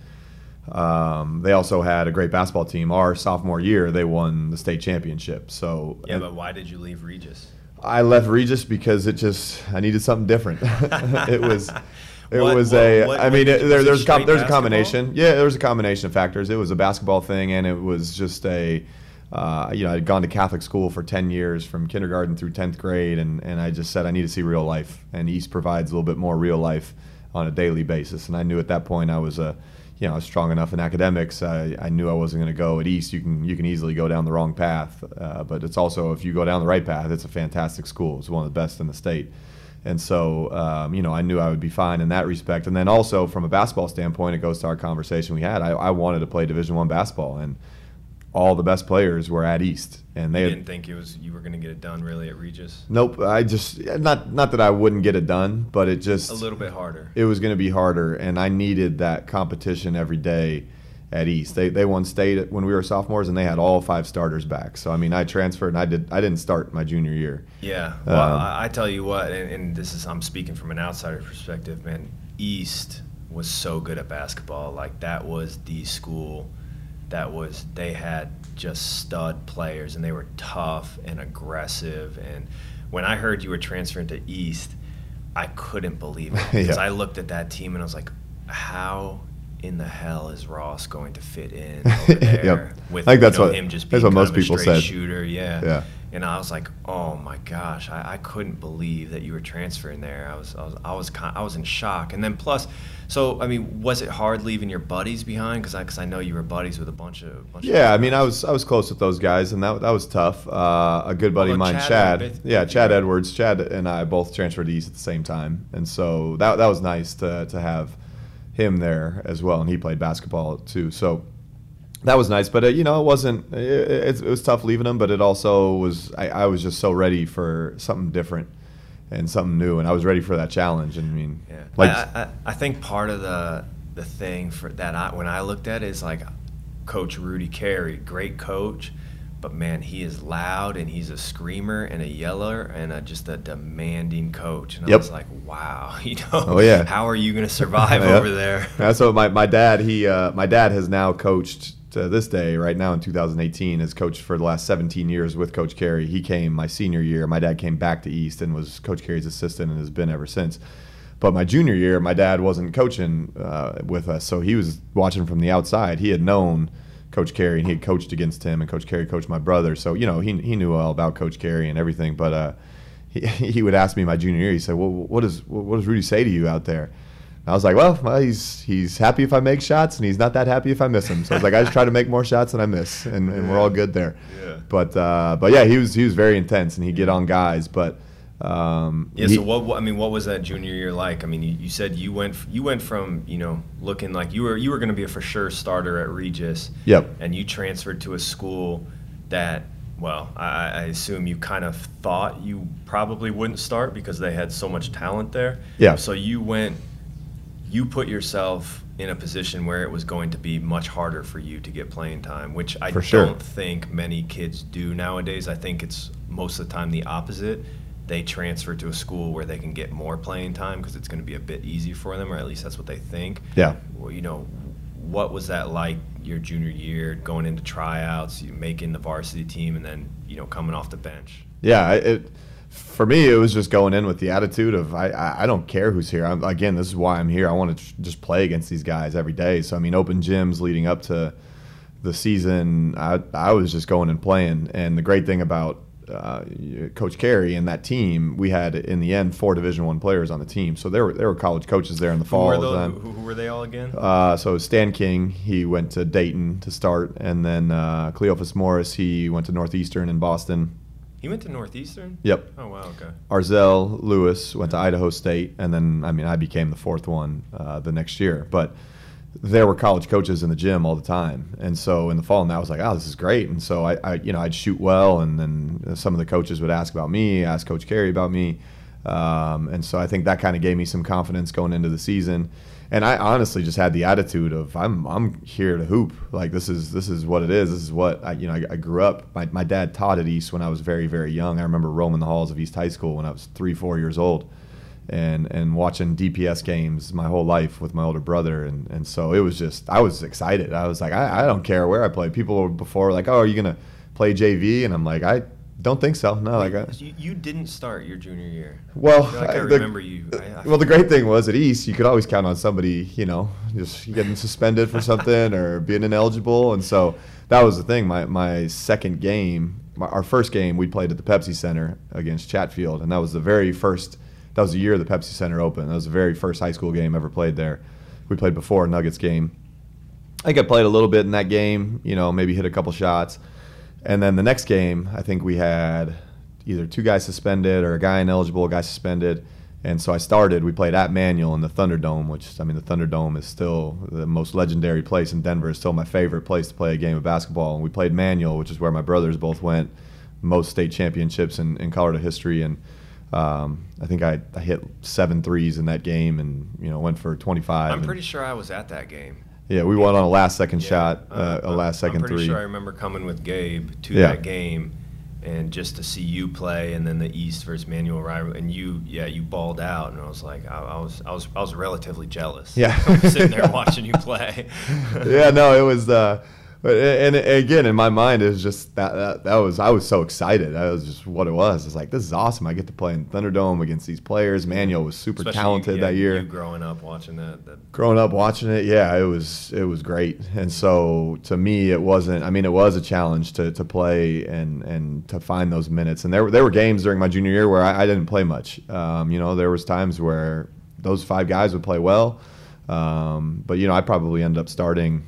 um, they also had a great basketball team. Our sophomore year, they won the state championship. So yeah, but why did you leave Regis? I left Regis because it just, I needed something different. It was... It What- was what- a. what- I mean, what- it, was there, it there's a com- straight there's a basketball? combination. Yeah, there was a combination of factors. It was a basketball thing, and it was just a. Uh, you know, I'd gone to Catholic school for ten years, from kindergarten through tenth grade, and, and I just said I need to see real life, and East provides a little bit more real life on a daily basis. And I knew at that point I was a, you know, I was strong enough in academics. I, I knew I wasn't going to go at East. You can you can easily go down the wrong path, uh, but it's also, if you go down the right path, it's a fantastic school. It's one of the best in the state. And so, um, you know, I knew I would be fine in that respect. And then also from a basketball standpoint, it goes to our conversation we had. I, I wanted to play Division One basketball, and all the best players were at East. And they You had, didn't think it was you were going to get it done really at Regis? nope. I just not not that I wouldn't get it done, but it just A little bit harder. it was going to be harder, and I needed that competition every day at East. They they won state when we were sophomores, and they had all five starters back. So I mean, I transferred, and I did I didn't start my junior year. Yeah. Well, Um, I, I tell you what, and, and this is I'm speaking from an outsider perspective, man. East was so good at basketball. Like, that was the school. That was they had just stud players, and they were tough and aggressive. And when I heard you were transferring to East, I couldn't believe it, because Yeah. I looked at that team and I was like, how in the hell is Ross going to fit in over there? Yep. With I think that's you know, what- him just that's being what most kind of a people straight said. shooter, yeah. Yeah. And I was like, oh my gosh, I, I couldn't believe that you were transferring there. I was, I was, I was, kind, I was in shock. And then plus, so I mean, was it hard leaving your buddies behind? Because I, because I know you were buddies with a bunch of, bunch Yeah, I of mean, I was I was close with those guys, and that that was tough. Uh, a good buddy of Although mine, Chad Chad, had been- yeah, Chad Edwards, Chad and I both transferred to East at the same time, and so that that was nice to to have him there as well, and he played basketball too, so that was nice. But uh, you know, it wasn't it, it, it was tough leaving him, but it also was I, I was just so ready for something different and something new, and I was ready for that challenge. And I mean, Yeah, like I, I, I think part of the the thing for that I, when I looked at it is like Coach Rudy Carey, great coach, but man, he is loud and he's a screamer and a yeller and a, just a demanding coach. And I Yep. was like, wow, you know, Oh, yeah. how are you going to survive Yeah. over there? That's what my, my dad he uh, my dad has now coached to this day right now in two thousand eighteen, has coached for the last seventeen years with Coach Carey. He came my senior year. My dad came back to East and was Coach Carey's assistant and has been ever since. But my junior year, my dad wasn't coaching uh, with us, so he was watching from the outside. He had known Coach Carey, and he had coached against him, and Coach Carey coached my brother. So, you know, he he knew all about Coach Carey and everything. But uh, he he would ask me my junior year, he said, well, what does what does Rudy say to you out there? And I was like, well, well, he's he's happy if I make shots, and he's not that happy if I miss them. So I was like, I just try to make more shots than I miss, and, and we're all good there. Yeah. But uh, but yeah, he was he was very intense, and he'd get on guys. But um, Yeah. he- So what, what? I mean, what was that junior year like? I mean, you, you said you went you went from you know looking like you were you were going to be a for sure starter at Regis. Yep. And you transferred to a school that, well, I, I assume you kind of thought you probably wouldn't start because they had so much talent there. Yeah. So you went, you put yourself in a position where it was going to be much harder for you to get playing time, which I For sure. don't think many kids do nowadays. I think it's most of the time the opposite. They transfer to a school where they can get more playing time because it's going to be a bit easier for them, or at least that's what they think. Yeah. Well, you know, what was that like your junior year, going into tryouts, you making the varsity team, and then, you know, coming off the bench? Yeah, I- it for me it was just going in with the attitude of I I, I don't care who's here. I'm, again, this is why I'm here. I want to tr- just play against these guys every day. So I mean, open gyms leading up to the season, I I was just going and playing. And the great thing about uh, Coach Carey and that team, we had in the end four Division One players on the team. So there were there were college coaches there in the Who fall. were, as those, I'm- who, who were they all again? Uh, so Stan King, he went to Dayton to start, and then uh, Cleophas Morris, he went to Northeastern in Boston. He went to Northeastern? Yep. Oh, wow, okay. Arzell Lewis went to Idaho State, and then I mean I became the fourth one uh, the next year. But there were college coaches in the gym all the time. And so in the fall, and I was like, oh, this is great. And so I, I, you know, I'd shoot well, and then some of the coaches would ask about me, ask Coach Carey about me. Um, and so I think that kind of gave me some confidence going into the season. And I honestly just had the attitude of I'm I'm here to hoop. Like this is this is what it is. This is what I, you know. I, I grew up. My my dad taught at East when I was very very young. I remember roaming the halls of East High School when I was three four years old, and and watching D P S games my whole life with my older brother. And, and so it was just I was excited. I was like I, I don't care where I play. People were before like, oh, are you gonna play J V? And I'm like I. Don't think so. No, like I, you, you didn't start your junior year. Well, I, feel like I the, remember you. I, I well, the great thing was at East, you could always count on somebody, you know, just getting suspended for something or being ineligible, and so that was the thing. My my second game, my, our first game, we played at the Pepsi Center against Chatfield, and that was the very first. That was the year the Pepsi Center opened. That was the very first high school game ever played there. We played before a Nuggets game. I think I played a little bit in that game. You know, maybe hit a couple shots. And then the next game, I think we had either two guys suspended or a guy ineligible, a guy suspended. And so I started. We played at Manual in the Thunderdome, which, I mean, the Thunderdome is still the most legendary place in Denver. It's still my favorite place to play a game of basketball. And we played Manual, which is where my brothers both went, most state championships in, in Colorado history. And um, I think I, I hit seven threes in that game and, you know, went for twenty-five. I'm and, pretty sure I was at that game. Yeah, we won on a last second Yeah, shot, uh, uh, a last second I'm pretty three. sure I remember coming with Gabe to Yeah. that game, and just to see you play, and then the East versus Manual rivalry, and you, yeah, you balled out, and I was like, I, I was, I was, I was relatively jealous. Yeah. Sitting there watching you play. Yeah, no, it was. Uh, but and again, in my mind, it was just that, that that was I was so excited. That was just what it was. It's like this is awesome. I get to play in Thunderdome against these players. Manuel was super Especially talented you, yeah, that year. You growing up watching that. that Growing up watching it, yeah, it was it was great. And so to me, it wasn't. I mean, it was a challenge to to play and and to find those minutes. And there were there were games during my junior year where I, I didn't play much. Um, you know, there was times where those five guys would play well, um, but you know, I probably ended up starting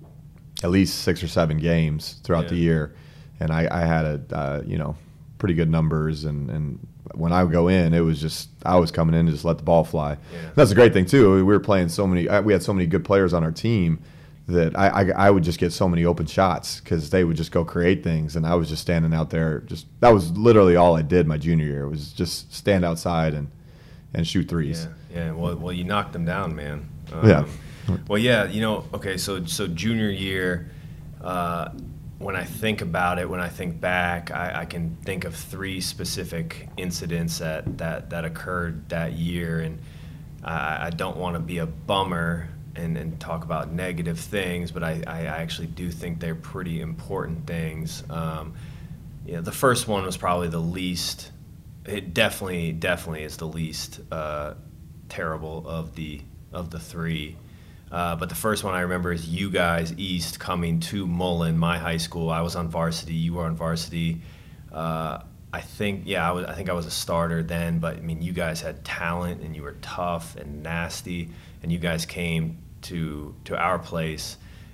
at least six or seven games throughout Yeah. the year, and I, I had a uh, you know pretty good numbers. And, and when I would go in, it was just I was coming in to just let the ball fly. Yeah. That's a great thing too. We were playing so many. We had so many good players on our team that I I, I would just get so many open shots because they would just go create things, and I was just standing out there. Just that was literally all I did my junior year was just stand outside and and shoot threes. Yeah, yeah. Well, well, you knocked them down, man. Um, Yeah. Well, yeah. You know, okay. So, so junior year. Uh, when I think about it, when I think back, I, I can think of three specific incidents that that, that occurred that year, and I, I don't want to be a bummer and, and talk about negative things, but I, I actually do think they're pretty important things. Um, you know, the first one was probably the least. It definitely, definitely is the least uh, terrible of the of the three. Uh, but the first one I remember is you guys, East, coming to Mullen, my high school. I was on varsity. You were on varsity. Uh, I think, yeah, I, was, I think I was a starter then. But, I mean, you guys had talent, and you were tough and nasty. And you guys came to to our place.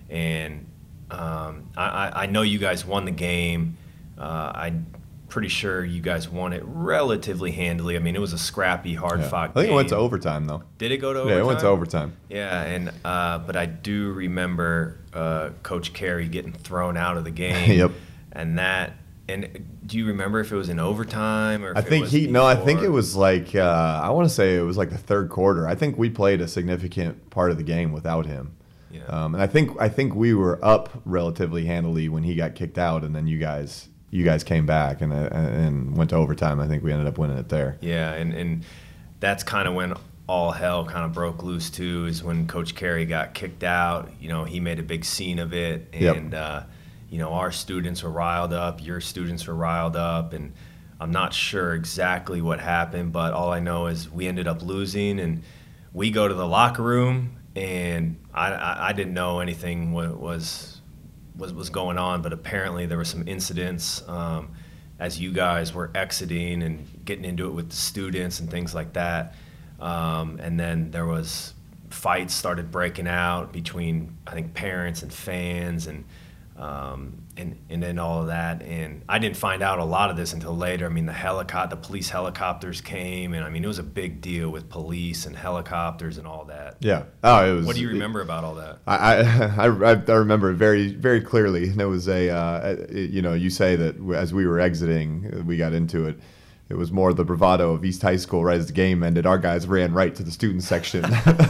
And um, I, I know you guys won the game. Uh, I'm pretty sure you guys won it relatively handily. I mean, it was a scrappy, hard-fought I think game. it went to overtime though. Did it go to Yeah, overtime? it went to overtime. Yeah, and uh, but I do remember uh, Coach Carey getting thrown out of the game. Yep. And that, and do you remember if it was in overtime or? If I it think was he no, I think before? it was like uh, I want to say it was like the third quarter. I think we played a significant part of the game without him. Yeah. Um, and I think I think we were up relatively handily when he got kicked out, and then you guys you guys came back and uh, and went to overtime. I think we ended up winning it there. Yeah, and and that's kind of when all hell kind of broke loose too. Is when Coach Carey got kicked out. You know, he made a big scene of it, and Yep. uh, you know, our students were riled up. Your students were riled up, and I'm not sure exactly what happened, but all I know is we ended up losing, and we go to the locker room, and I I, I didn't know anything was was was going on, but apparently there were some incidents um, as you guys were exiting and getting into it with the students and things like that. Um, and then there was fights started breaking out between, I think, parents and fans, and Um, and, and then all of that, and I didn't find out a lot of this until later. I mean, the helicopter, the police helicopters came, and I mean, it was a big deal with police and helicopters and all that. Yeah. Oh, it was. What do you remember it, about all that? I, I I I remember it very very clearly. And it was a uh, it, you know, you say that as we were exiting, we got into it. It was more the bravado of East High School. Right as the game ended, our guys ran right to the student section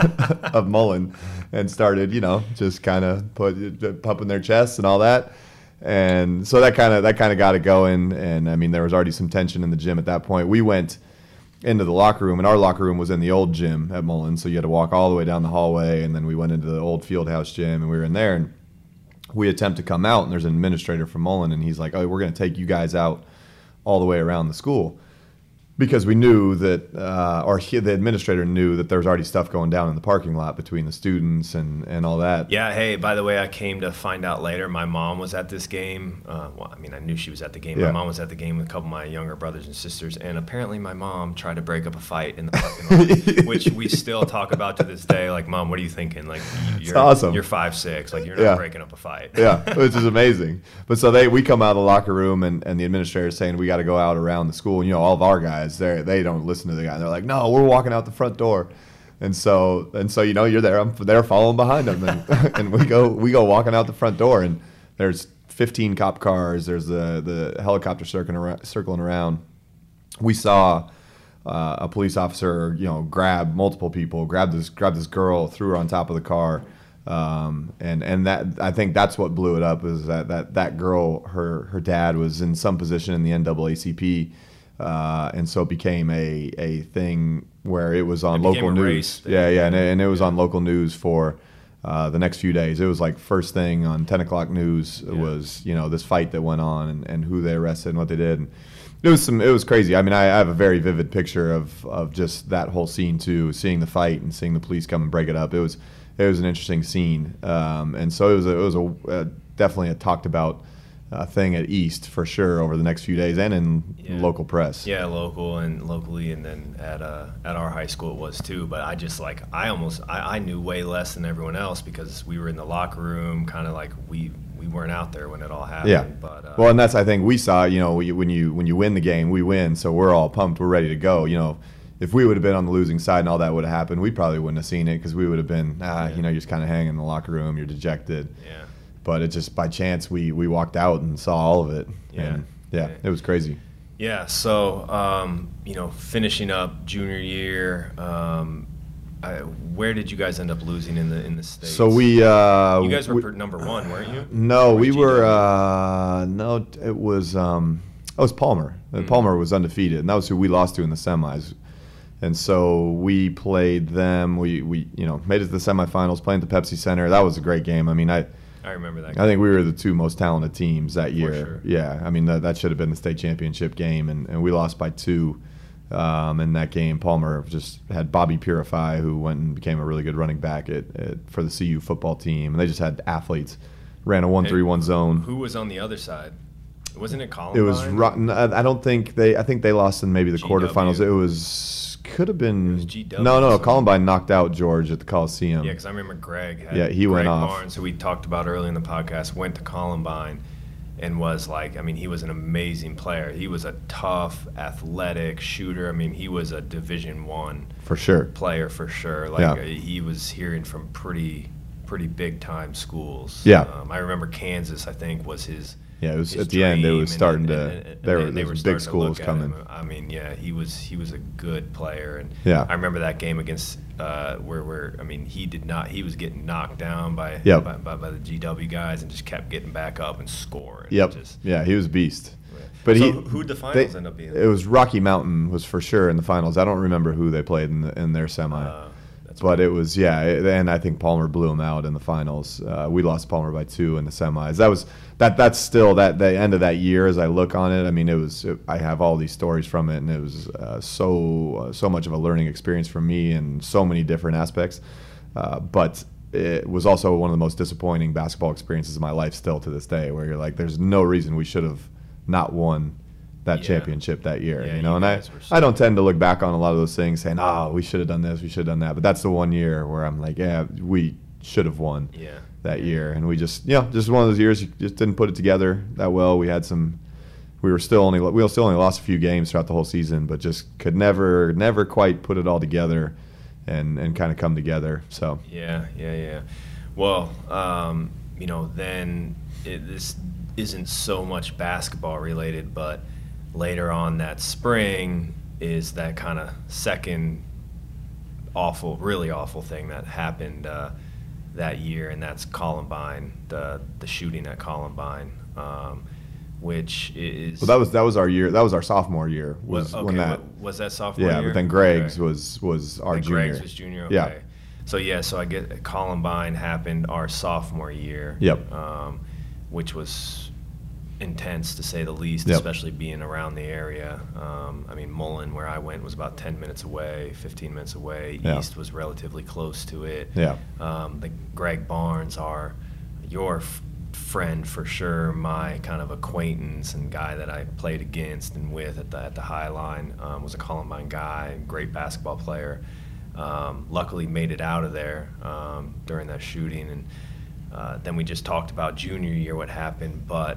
of Mullen and started, you know, just kind of put pumping their chests and all that. And so that kind of that kind of got it going. And I mean, there was already some tension in the gym at that point. We went into the locker room, and our locker room was in the old gym at Mullen, so you had to walk all the way down the hallway. And then we went into the old field house gym, and we were in there. And we attempt to come out, and there's an administrator from Mullen, and he's like, "Oh, we're going to take you guys out all the way around the school." Because we knew that, uh, or he, the administrator knew that there was already stuff going down in the parking lot between the students and, and all that. Yeah, hey, by the way, I came to find out later, my mom was at this game. Uh, well, I mean, I knew she was at the game. Yeah. My mom was at the game with a couple of my younger brothers and sisters, and apparently my mom tried to break up a fight in the parking lot, which we still talk about to this day. Like, Mom, what are you thinking? Like, you're, it's awesome. You're five six. Like, you're not Yeah. breaking up a fight. Yeah, which is amazing. But so they we come out of the locker room, and, and the administrator is saying we got to go out around the school. And, you know, all of our guys, they they don't listen to the guy. They're like, no, we're walking out the front door. And so and so you know, you're there. I'm there following behind them, and, and we go we go walking out the front door, and there's fifteen cop cars. There's the the helicopter circling around. Circling around. We saw uh, a police officer, you know, grab multiple people, grab this grab this girl, threw her on top of the car. Um, and, and that, I think that's what blew it up, is that, that, that girl, her, her dad was in some position in the N double A C P. Uh, and so it became a, a thing where it was on It became local a news. race thing. Yeah. Yeah. And it, and it was on local news for, uh, the next few days. It was like first thing on ten o'clock news Yeah. was, you know, this fight that went on, and, and who they arrested and what they did. And it was some, it was crazy. I mean, I, I have a very vivid picture of, of just that whole scene too, seeing the fight and seeing the police come and break it up. It was, It was an interesting scene, um, and so it was a, it was a uh, definitely a talked about uh, thing at East for sure over the next few days, and in Yeah. local press. Yeah, local and locally, and then at uh, at our high school it was too. But I just like I almost I, I knew way less than everyone else because we were in the locker room, kind of like we we weren't out there when it all happened. Yeah. But uh, Well, and that's I think we saw. You know, when you when you win the game, we win, so we're all pumped, we're ready to go. You know. If we would have been on the losing side and all that would have happened, we probably wouldn't have seen it because we would have been, ah, Yeah. you know, you're just kind of hanging in the locker room, you're dejected. yeah. But it just by chance we we walked out and saw all of it. Yeah. And yeah, Yeah. it was crazy. Yeah, so um, you know, finishing up junior year, um, I, where did you guys end up losing in the in the states? So we, uh, you guys were we- per- number one, weren't you? No, Or we G were. W? Uh, no, it was. Um, it was Palmer. Uh, Mm. Palmer was undefeated, and that was who we lost to in the semis. And so we played them. We, we you know made it to the semifinals, playing at the Pepsi Center. That was a great game. I mean, I I remember that. I think we were the two most talented teams that year. sure. Yeah, I mean that, that should have been the state championship game, and, and we lost by two. Um, in that game, Palmer just had Bobby Purify, who went and became a really good running back at, at for the C U football team, and they just had athletes. Ran a one three one zone. Who was on the other side? Wasn't it It Columbine? was rotten. I I don't think they. I think they lost in maybe the G W. quarterfinals. It was could have been. It was G W no, no, no. something. Columbine knocked out George at the Coliseum. Yeah, because I remember Greg. Had, Yeah, he went Greg off. Barnes, who we talked about early in the podcast, went to Columbine and was like, I mean, he was an amazing player. He was a tough, athletic shooter. I mean, he was a Division One For sure. player for sure. Like Yeah. uh, he was hearing from pretty, pretty big time schools. Yeah. Um, I remember Kansas. I think was his. Yeah, it was his at the end. It dream, was and- starting and- to. and- and there they- were they there were was starting big to schools look at coming. him. I mean, yeah, he was he was a good player, and Yeah. I remember that game against uh, where where I mean he did not he was getting knocked down by Yep. by, by, by the G W guys and just kept getting back up and scoring. Yep. Just, Yeah, he was a beast. yeah. But so he. who'd the they- finals end up being? It was Rocky Mountain was for sure in the finals. I don't remember who they played in the, in their semi. Uh, that's But it was, yeah, it, and I think Palmer blew him out in the finals. Uh, we lost Palmer by two in the semis. That was that. That's still that the end of that year. As I look on it, I mean, it was. It, I have all these stories from it, and it was uh, so uh, so much of a learning experience for me in so many different aspects. Uh, but it was also one of the most disappointing basketball experiences of my life, still to this day, where you're like, there's no reason we should have not won that Yeah. championship that year, Yeah, you know. you and I, guys were so I don't tend to look back on a lot of those things saying, "Oh, we should have done this, we should have done that." But that's the one year where I'm like, "Yeah, we should have won yeah. that year. And we just, you know, just one of those years you just didn't put it together that well. We had some, we were still only, we still only lost a few games throughout the whole season, but just could never, never quite put it all together and, and kind of come together. So, yeah, yeah, yeah. Well, um, you know, then it, this isn't so much basketball related, but later on that spring is that kind of second awful, really awful thing that happened uh, that year, and that's Columbine, the the shooting at Columbine, um, which is. Well, that was that was our year. That was our sophomore year. Was okay, when that was that sophomore yeah, year? but then Greg's okay. was was our and junior. Greg's was junior. Okay. Yeah. So yeah, so I get Columbine happened our sophomore year. Yep. Um, which was intense to say the least, yep. especially being around the area. Um, I mean, Mullen, where I went, was about ten minutes away, fifteen minutes away. Yeah. East was relatively close to it. Yeah. Um, the Greg Barnes, our your f- friend for sure, my kind of acquaintance and guy that I played against and with at the at the High Line, um, was a Columbine guy, great basketball player. Um, luckily made it out of there um, during that shooting, and uh, then we just talked about junior year what happened, but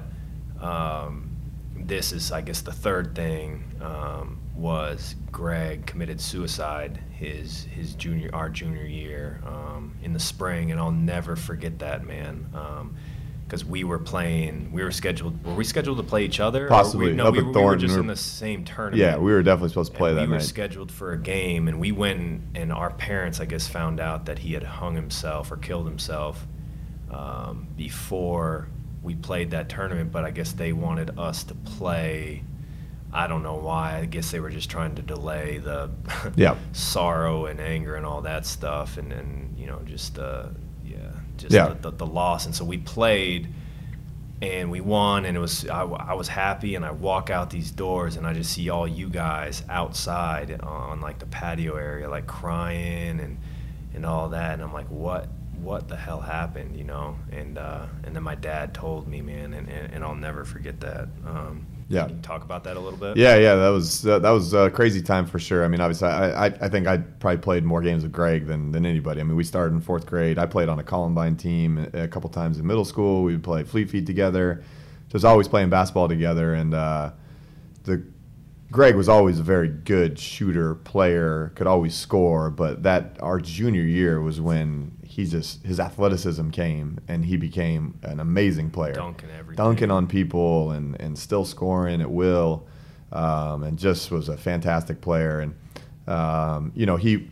um, this is, I guess, the third thing um, was Greg committed suicide his his junior our junior year um, in the spring, and I'll never forget that, man. Um, because we were playing, we were scheduled. Were we scheduled to play each other? Possibly. We, no, Up we, at we were Thornton. just We were- in the same tournament. Yeah, we were definitely supposed to play And that we were night. scheduled for a game, and we went and, and our parents, I guess, found out that he had hung himself or killed himself um, before we played that tournament. But I guess they wanted us to play. I don't know why. I guess they were just trying to delay the Yeah. sorrow and anger and all that stuff, and, and you know, just uh, yeah, just Yeah. The, the, the loss. And so we played. And we won, and it was I, I was happy, and I walk out these doors, and I just see all you guys outside on like the patio area, like crying and and all that, and I'm like, what what the hell happened, you know? And uh, and then my dad told me, man, and, and, and I'll never forget that. Um, Yeah. Can you talk about that a little bit? Yeah, yeah, that was uh, that was a crazy time for sure. I mean, obviously, I, I I think I probably played more games with Greg than, than anybody. I mean, we started in fourth grade. I played on a Columbine team a couple times in middle school. We would play Fleet Feet together, just always playing basketball together. And uh, the Greg was always a very good shooter, player, could always score. But that our junior year was when he just his athleticism came, and he became an amazing player. Dunking everything. Dunking on people and, and still scoring at will, um, and just was a fantastic player. And um, you know, he,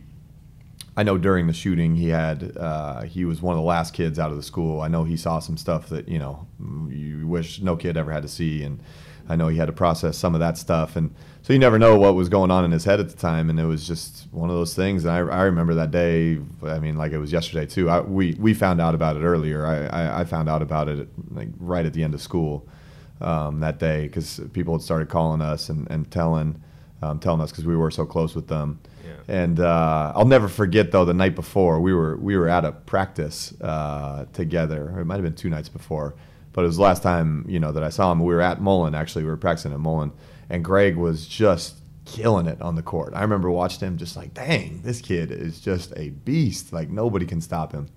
I know during the shooting he had uh, he was one of the last kids out of the school. I know he saw some stuff that you know you wish no kid ever had to see, and I know he had to process some of that stuff. And so you never know what was going on in his head at the time, and it was just one of those things. And I, I remember that day, I mean, like it was yesterday too. I, we, we found out about it earlier. I, I, I found out about it like right at the end of school um, that day, because people had started calling us and, and telling, um, telling us, because we were so close with them. Yeah. And uh, I'll never forget, though, the night before, we were, we were at a practice uh, together. Or it might have been two nights before. But it was the last time, you know, that I saw him. We were at Mullen, actually. We were practicing at Mullen. And Greg was just killing it on the court. I remember watching him just like, dang, this kid is just a beast. Like, nobody can stop him.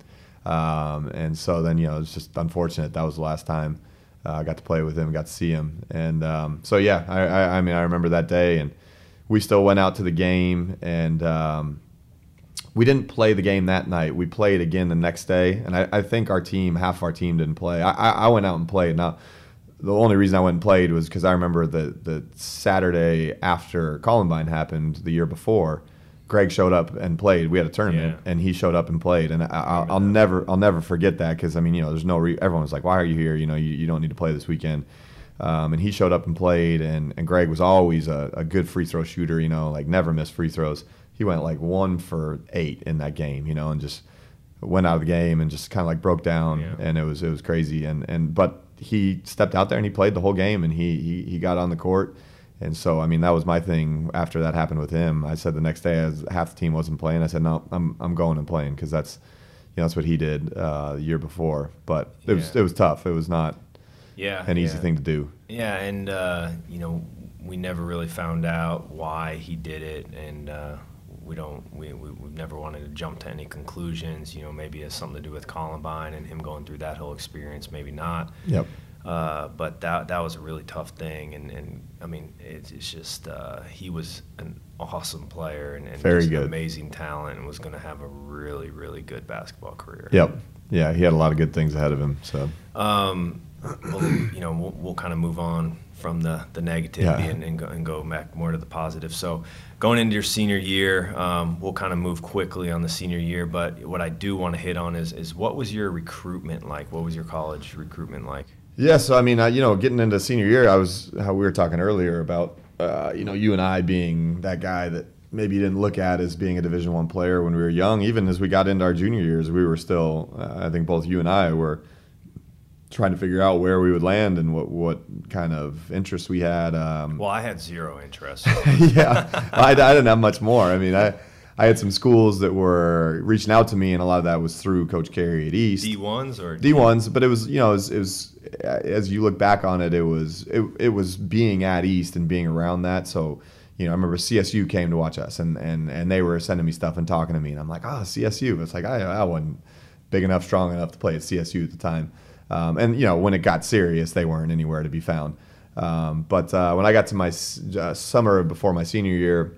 Um, and so then, you know, it's just unfortunate. That was the last time uh, I got to play with him, got to see him. And um, so, yeah, I, I, I mean, I remember that day. And we still went out to the game. And um, we didn't play the game that night. We played again the next day. And I, I think our team, half of our team didn't play. I, I, I went out and played. Now, the only reason I went and played was because I remember the, the Saturday after Columbine happened the year before, Greg showed up and played. We had a tournament, Yeah. and he showed up and played. And I, I'll, I'll never I'll never forget that, because, I mean, you know, there's no re- everyone was like, why are you here? You know, you, you don't need to play this weekend. Um, and he showed up and played, and, and Greg was always a, a good free throw shooter, you know, like never missed free throws. He went like one for eight in that game, you know, and just went out of the game and just kind of like broke down, Yeah. and it was it was crazy. And, and but he stepped out there and he played the whole game, and he, he he got on the court. And so, I mean, that was my thing after that happened with him. I said the next day, as half the team wasn't playing, I said, no, I'm I'm going and playing, because that's, you know, that's what he did uh, the year before. But it was Yeah. it was tough. It was not Yeah. an easy yeah. thing to do. Yeah, and uh, you know, we never really found out why he did it, and uh, we don't we, we we've never wanted to jump to any conclusions. You know, maybe it has something to do with Columbine and him going through that whole experience. Maybe not. Yep. Uh, but that that was a really tough thing, and, and I mean, it's, it's just uh, he was an awesome player and, and Very just good. an amazing talent, and was going to have a really really good basketball career. Yep. Yeah, he had a lot of good things ahead of him. So, um, well, you know, we'll, we'll kind of move on from the the negativity Yeah. and, and, go, and go back more to the positive. So, going into your senior year, um, we'll kind of move quickly on the senior year. But what I do want to hit on is is what was your recruitment like? What was your college recruitment like? yeah, so I mean, I, you know, getting into senior year, I was how we were talking earlier about, uh, you know, you and I being that guy that maybe you didn't look at as being a Division One player when we were young. Even as we got into our junior years, we were still, uh, I think both you and I were trying to figure out where we would land and what, what kind of interests we had. Um, Well, I had zero interest. yeah, I, I didn't have much more. I mean, I, I had some schools that were reaching out to me, and a lot of that was through Coach Carey at East. D ones or D ones, but it was, you know, it was, it was, as you look back on it, it was it, it was being at East and being around that. So, you know, I remember C S U came to watch us, and and, and they were sending me stuff and talking to me, and I'm like, oh, C S U. It's like I, I wasn't big enough, strong enough to play at C S U at the time. Um, and, you know, when it got serious, they weren't anywhere to be found. Um, but uh, when I got to my uh, summer before my senior year,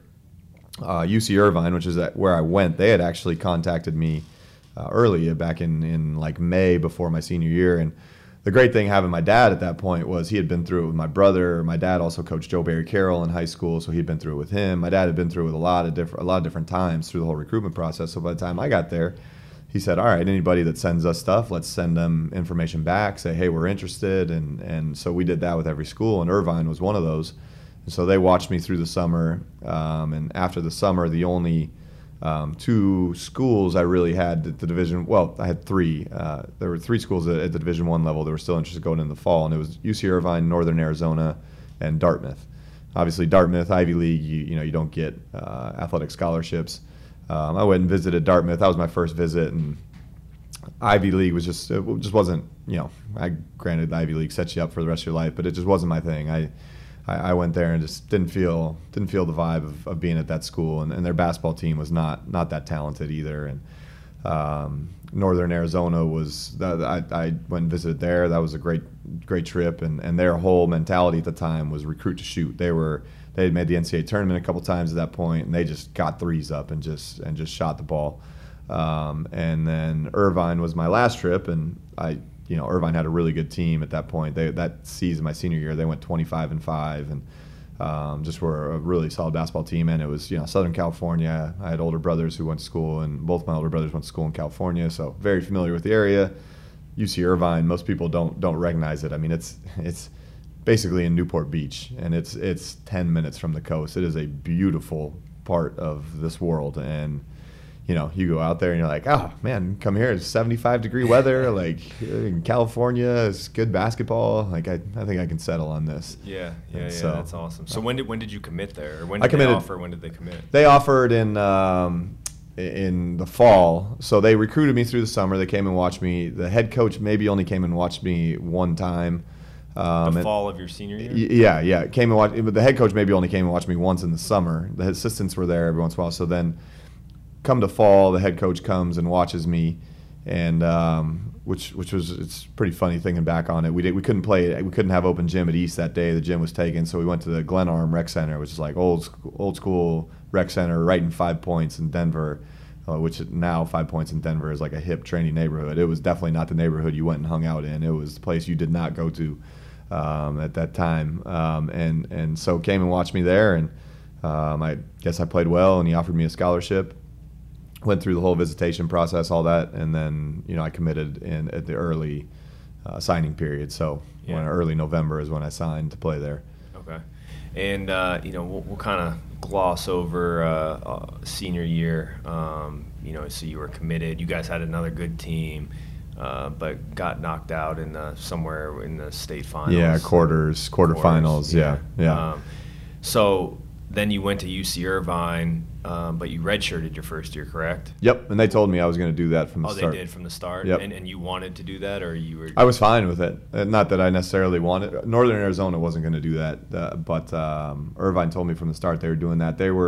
uh, U C Irvine, which is at where I went, they had actually contacted me uh, early, back in, in like May before my senior year. And the great thing having my dad at that point was he had been through it with my brother. My dad also coached Joe Barry Carroll in high school, so he'd been through it with him. My dad had been through it with a lot of different, a lot of different times through the whole recruitment process. So by the time I got there, he said, all right, anybody that sends us stuff, let's send them information back, say, hey, we're interested. And, and so we did that with every school, and Irvine was one of those. And so they watched me through the summer. Um, and after the summer, the only um, two schools I really had at the division, well, I had three. Uh, there were three schools at, at the Division One level that were still interested going in the fall, and it was U C Irvine, Northern Arizona, and Dartmouth. Obviously, Dartmouth, Ivy League, you, you know, you don't get uh, athletic scholarships. Um, I went and visited Dartmouth. That was my first visit, and Ivy League was just it just wasn't, you know, I granted the Ivy League sets you up for the rest of your life, but it just wasn't my thing. I I, I went there and just didn't feel didn't feel the vibe of, of being at that school, and, and their basketball team was not not that talented either. And um, Northern Arizona was I, I went and visited there. That was a great great trip, and, and their whole mentality at the time was recruit to shoot. They were they had made the N C double A tournament a couple times at that point, and they just got threes up and just and just shot the ball. Um, and then Irvine was my last trip, and I, you know, Irvine had a really good team at that point. They that season, my senior year, they went twenty-five and five, and um, just were a really solid basketball team. And it was, you know, Southern California. I had older brothers who went to school, and both my older brothers went to school in California, so very familiar with the area. U C Irvine, most people don't don't recognize it. I mean, it's it's basically in Newport Beach, and it's it's ten minutes from the coast. It is a beautiful part of this world, and you know, you go out there and you're like, oh man, come here, it's seventy-five degree weather, like in California, it's good basketball. Like I, I think I can settle on this. Yeah, yeah, And yeah. so- That's awesome. So when did when did you commit there? Or when I did they committed- offer? When did they commit? They offered in um, in the fall, so they recruited me through the summer. They came and watched me. The head coach maybe only came and watched me one time. Um, The and- fall of your senior year? Y- Yeah, yeah. Came and watched, but the head coach maybe only came and watched me once in the summer. The assistants were there every once in a while. So then, come to fall, the head coach comes and watches me, and um, which which was it's pretty funny thinking back on it. We did we couldn't play we couldn't have open gym at East that day. The gym was taken, so we went to the Glenarm Rec Center, which is like old sc- old school rec center right in Five Points in Denver. Uh, which now Five Points in Denver is like a hip, trendy neighborhood. It was definitely not the neighborhood you went and hung out in. It was the place you did not go to um, at that time. Um, and and so came and watched me there, and um, I guess I played well, and he offered me a scholarship. Went through the whole visitation process, all that, and then you know I committed in at the early uh, signing period. So Yeah. when early November is when I signed to play there. Okay. And, uh, you know, we'll, we'll kind of gloss over uh, uh, senior year. Um, you know, so you were committed. You guys had another good team, uh, but got knocked out in the, somewhere in the state finals. Yeah, quarters, quarterfinals. Yeah, yeah. Um, so then you went to U C Irvine, um, but you redshirted your first year, correct? Yep, and they told me I was going to do that from the Oh, start. they did from the start? Yep. And, and you wanted to do that, or you were? I was fine with it. Uh, Not that I necessarily wanted. Northern Arizona wasn't going to do that, uh, but um, Irvine told me from the start they were doing that. They were,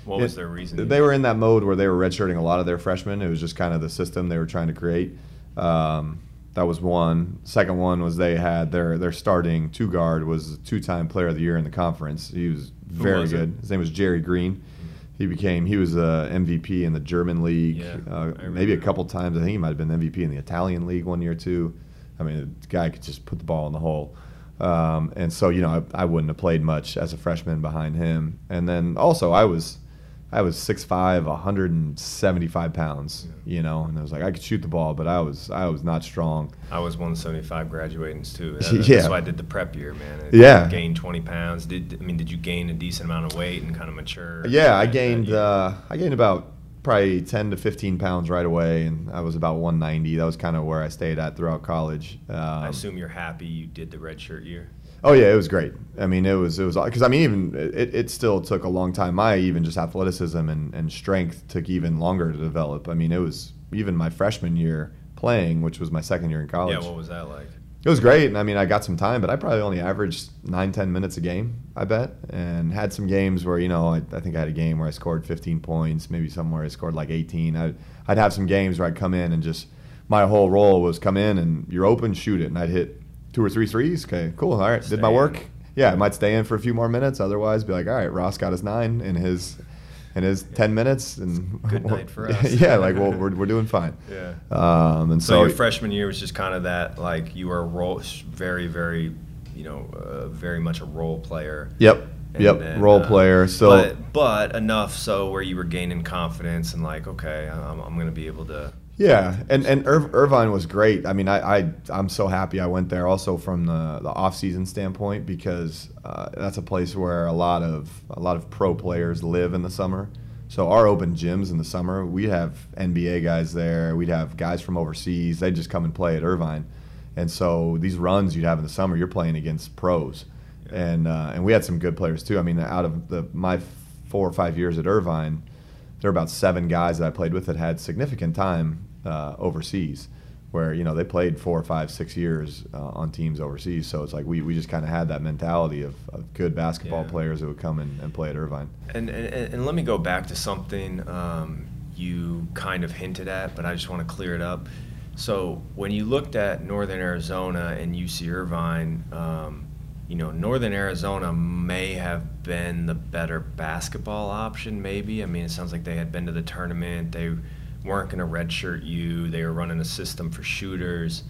What was their reason? They were in that mode where they were redshirting a lot of their freshmen. It was just kind of the system they were trying to create. Um, that was one. Second one was they had their their starting two guard was a two-time player of the year in the conference. He was very was good. It? His name was Jerry Green. He became he was a M V P in the German league, yeah, uh, maybe a couple times. I think he might have been M V P in the Italian league one year too. I mean, the guy could just put the ball in the hole. Um, and so, you know, I, I wouldn't have played much as a freshman behind him. And then also I was I was six five, one hundred seventy-five pounds, yeah. you know, and I was like, I could shoot the ball, but I was I was not strong. I was one seventy-five graduating too. That, yeah. That's why I did the prep year, man. I yeah. gained twenty pounds. Did I mean, did you gain a decent amount of weight and kind of mature? Yeah, I gained uh, I gained about probably ten to fifteen pounds right away, and I was about one ninety. That was kind of where I stayed at throughout college. Um, I assume you're happy you did the redshirt year. Oh yeah, it was great. I mean, it was it was because I mean, even it, it still took a long time. My even just athleticism and, and strength took even longer to develop. I mean, it was even my freshman year playing, which was my second year in college. Yeah, what was that like? It was great, and I mean, I got some time, but I probably only averaged nine, ten minutes a game, I bet, and had some games where, you know, I, I think I had a game where I scored fifteen points, maybe somewhere I scored like eighteen. I'd, I'd have some games where I'd come in and just my whole role was come in and you're open, shoot it, and I'd hit two or three threes. Okay, cool. All right, Stay did my work. in. Yeah, I might stay in for a few more minutes. Otherwise, be like, all right, Ross got his nine in his in his yeah. ten minutes, and good night for us. yeah, like well, we're we're doing fine. Yeah. Um, and so, so your freshman year was just kind of that, like you were a role, very, very, you know, uh, very much a role player. Yep. And yep. then, role uh, player. So, but, but enough so where you were gaining confidence and like, okay, I'm I'm going to be able to. Yeah, and and Irv, Irvine was great. I mean, I, I I'm so happy I went there. Also from the the off season standpoint, because uh, that's a place where a lot of a lot of pro players live in the summer. So our open gyms in the summer, we'd have N B A guys there. We'd have guys from overseas. They'd just come and play at Irvine. And so these runs you'd have in the summer, you're playing against pros. Yeah. And uh, and we had some good players too. I mean, out of the my four or five years at Irvine, there were about seven guys that I played with that had significant time uh, overseas, where, you know, they played four or five, six years uh, on teams overseas. So it's like we, we just kind of had that mentality of, of good basketball yeah. players that would come and, and play at Irvine. And, and and let me go back to something um, you kind of hinted at, but I just want to clear it up. So when you looked at Northern Arizona and U C Irvine, um, you know, Northern Arizona may have been the better basketball option, maybe. I mean, it sounds like they had been to the tournament. They weren't going to redshirt you. They were running a system for shooters.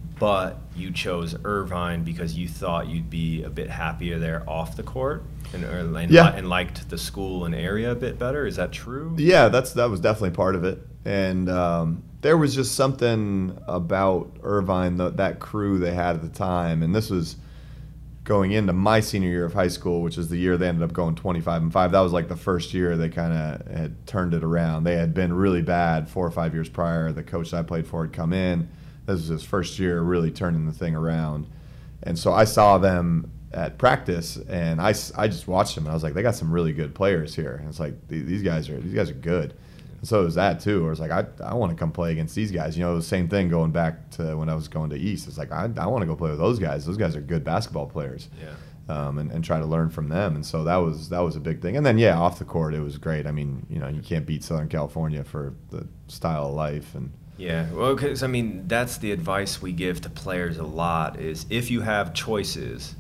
But you chose Irvine because you thought you'd be a bit happier there off the court and, and, yeah. and liked the school and area a bit better. Is that true? Yeah, that's that was definitely part of it. And um, there was just something about Irvine, the, that crew they had at the time. And this was going into my senior year of high school, which is the year they ended up going twenty-five and five. That was like the first year they kind of had turned it around. They had been really bad four or five years prior. The coach I played for had come in. This was his first year really turning the thing around. And so I saw them at practice, and I, I just watched them, and I was like, they got some really good players here. And it's like, these guys are these guys are good. And so it was that, too. Where it's like, I, I want to come play against these guys. You know, the same thing going back to when I was going to East. It's like, I, I want to go play with those guys. Those guys are good basketball players. Yeah. Um, and, and try to learn from them. And so that was that was a big thing. And then, yeah, off the court, it was great. I mean, you know, you can't beat Southern California for the style of life. And yeah, well, because, I mean, that's the advice we give to players a lot is if you have choices,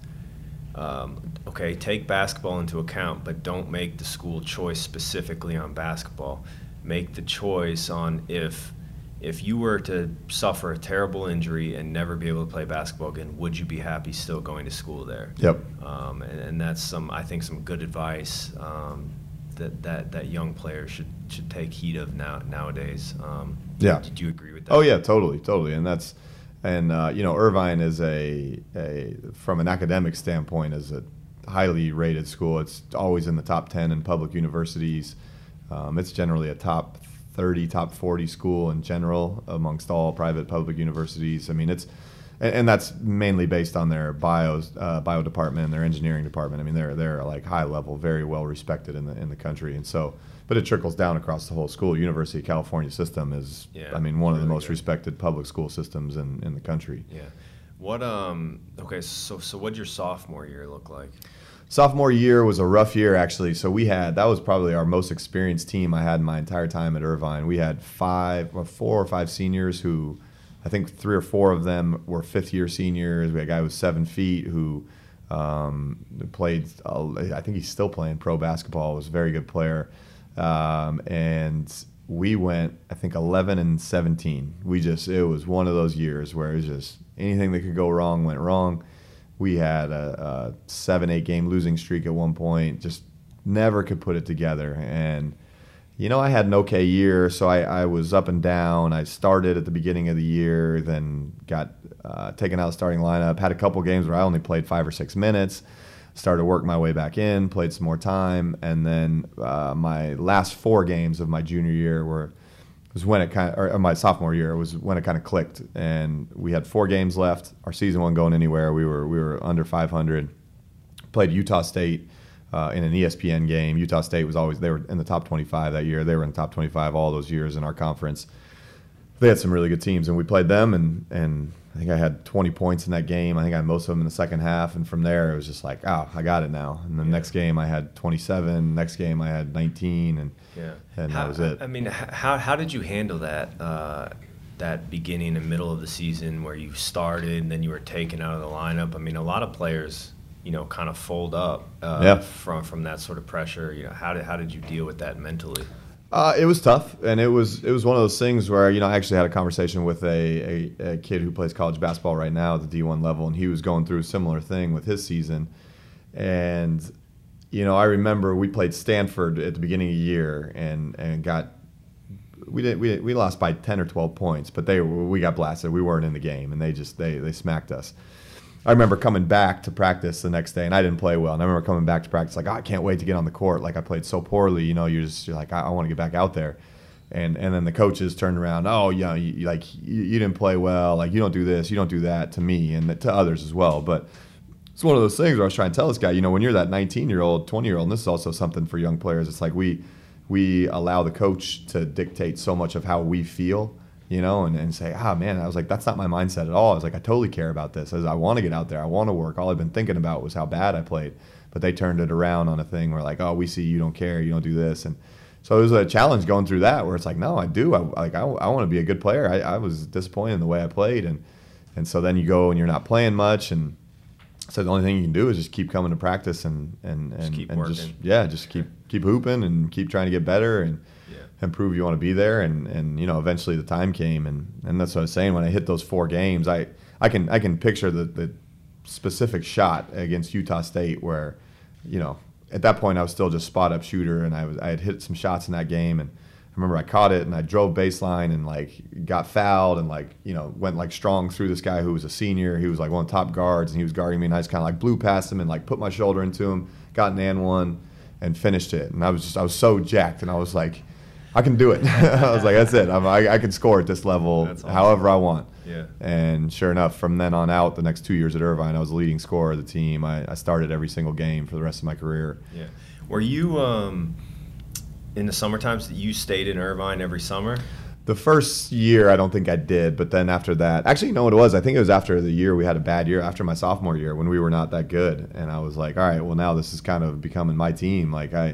um, okay, take basketball into account, but don't make the school choice specifically on basketball. Make the choice on if if you were to suffer a terrible injury and never be able to play basketball again, would you be happy still going to school there? Yep. Um, and, and that's some, I think, some good advice um, that, that that young players should should take heed of now nowadays. Um, yeah. Do you agree with that? Oh yeah, totally, totally. And that's and uh, you know, Irvine is a a from an academic standpoint is a highly rated school. It's always in the top ten in public universities. Um, it's generally a top thirty, top forty school in general amongst all private public universities. I mean, it's, and, and that's mainly based on their bios, uh, bio department and their engineering department. I mean, they're they're like high level, very well respected in the in the country. And so, but it trickles down across the whole school. University of California system is, yeah, I mean, one really of the most good. respected public school systems in, in the country. Yeah. What um? Okay, so so what did your sophomore year look like? Sophomore year was a rough year, actually. So we had, that was probably our most experienced team I had my entire time at Irvine. We had five, or four or five seniors who, I think three or four of them were fifth-year seniors. We had a guy who was seven feet who um, played, uh, I think he's still playing pro basketball, was a very good player. Um, and we went, I think, eleven and seventeen. We just, it was one of those years where it was just anything that could go wrong went wrong. We had a, a seven, eight game losing streak at one point, just never could put it together. And, you know, I had an okay year, so I, I was up and down. I started at the beginning of the year, then got uh, taken out of the starting lineup, had a couple games where I only played five or six minutes, started to work my way back in, played some more time, and then uh, my last four games of my junior year were was when it kind of, or my sophomore year was when it kind of clicked, and we had four games left. Our season wasn't going anywhere. We were we were under five hundred. Played Utah State uh, in an E S P N game. Utah State was always, they were in the top twenty-five that year. They were in the top twenty-five all those years in our conference. They had some really good teams, and we played them, and and I think I had twenty points in that game. I think I had most of them in the second half, and from there it was just like, oh, I got it now. And the yeah. next game I had twenty-seven. Next game I had nineteen, and yeah, and how, that was it. I mean, how how did you handle that uh, that beginning and middle of the season where you started and then you were taken out of the lineup? I mean, a lot of players, you know, kind of fold up uh, yeah. from from that sort of pressure. You know, how did how did you deal with that mentally? Uh, it was tough, and it was it was one of those things where, you know, I actually had a conversation with a, a, a kid who plays college basketball right now at the D one level, and he was going through a similar thing with his season. And, you know, I remember we played Stanford at the beginning of the year and, and got we did we we lost by ten or twelve points, but they we got blasted. We weren't in the game, and they just they they smacked us. I remember coming back to practice the next day, and I didn't play well. And I remember coming back to practice like, oh, I can't wait to get on the court. Like, I played so poorly, you know. You're just you're like, I, I want to get back out there. And and then the coaches turned around, oh, yeah, you, you, like you, you didn't play well. Like, you don't do this, you don't do that, to me and to others as well. But it's one of those things where I was trying to tell this guy, you know, when you're that nineteen-year-old, twenty-year-old, and this is also something for young players. It's like we we allow the coach to dictate so much of how we feel. You know, and, and say, ah, man, I was like, that's not my mindset at all. I was like, I totally care about this. I, was, I want to get out there. I want to work. All I've been thinking about was how bad I played. But they turned it around on a thing where like, oh, we see you don't care. You don't do this. And so it was a challenge going through that where it's like, no, I do. I, like, I, I want to be a good player. I, I was disappointed in the way I played. And, and so then you go and you're not playing much. And so the only thing you can do is just keep coming to practice and, and, and, just keep and working. just, yeah, just keep, keep hooping and keep trying to get better. And, and prove you want to be there, and, and you know, eventually the time came, and, and that's what I was saying. When I hit those four games, I, I can I can picture the, the specific shot against Utah State where, you know, at that point I was still just spot up shooter, and I was I had hit some shots in that game, and I remember I caught it and I drove baseline and like got fouled and like, you know, went like strong through this guy who was a senior. He was like one of the top guards, and he was guarding me, and I just kind of like blew past him and like put my shoulder into him, got an and one, and finished it. And I was just I was so jacked, and I was like, I can do it. I was like, that's it. I'm, I, I can score at this level awesome. However I want. Yeah. And sure enough, from then on out, the next two years at Irvine, I was the leading scorer of the team. I, I started every single game for the rest of my career. Yeah. Were you, um, in the summer times, you stayed in Irvine every summer? The first year, I don't think I did. But then after that, actually, you know what it was? I think it was after the year we had a bad year, after my sophomore year when we were not that good. And I was like, all right, well, now this is kind of becoming my team. Like, I...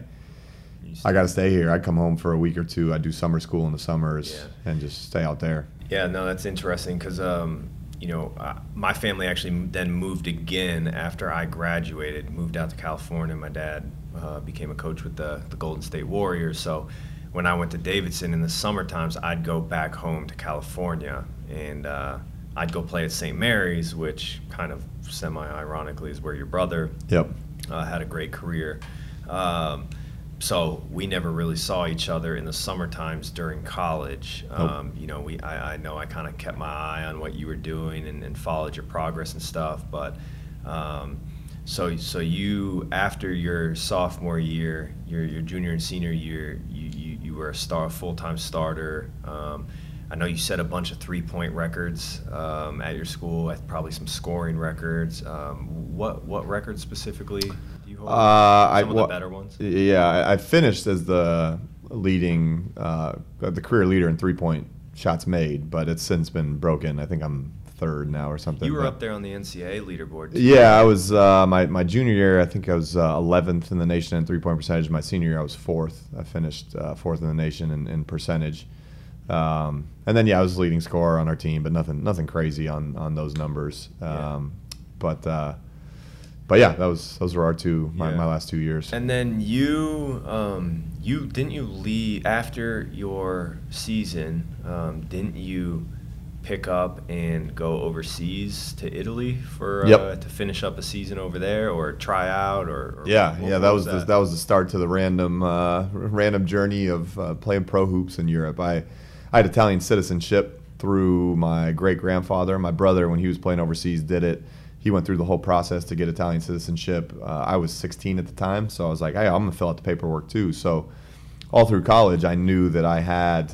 I got to stay here. I'd come home for a week or two. I'd do summer school in the summers yeah. and just stay out there. Yeah, no, that's interesting because, um, you know, uh, my family actually then moved again after I graduated, moved out to California. My dad uh, became a coach with the, the Golden State Warriors. So when I went to Davidson in the summer times, I'd go back home to California, and uh, I'd go play at Saint Mary's, which kind of semi-ironically is where your brother yep. uh, had a great career. Um, So we never really saw each other in the summer times during college. Nope. Um, you know, we I, I know I kind of kept my eye on what you were doing and, and followed your progress and stuff. But um, so so you after your sophomore year, your your junior and senior year, you you, you were a star full time starter. Um, I know you set a bunch of three point records um, at your school, probably some scoring records. Um, what what records specifically do you hold? Uh, some I, of well, the better ones? Yeah, I, I finished as the leading, uh, the career leader in three point shots made, but it's since been broken. I think I'm third now or something. You were but, up there on the N C A A leaderboard too. Yeah, I was uh, my my junior year. I think I was uh, eleventh in the nation in three point percentage. My senior year, I was fourth. I finished uh, fourth in the nation in, in percentage. Um, and then yeah, I was leading scorer on our team, but nothing nothing crazy on on those numbers. Um, Yeah. But uh, but yeah, that was those were our two my, Yeah. my last two years. And then you, um, you didn't you leave after your season? Um, didn't you pick up and go overseas to Italy for uh, Yep. to finish up a season over there, or try out, or, or Yeah, what- yeah, what that was the, that was the start to the random uh, random journey of uh, playing pro hoops in Europe. I I had Italian citizenship through my great grandfather. My brother, when he was playing overseas, did it. He went through the whole process to get Italian citizenship. Uh, I was sixteen at the time, so I was like, hey, I'm gonna fill out the paperwork too. So all through college, I knew that I had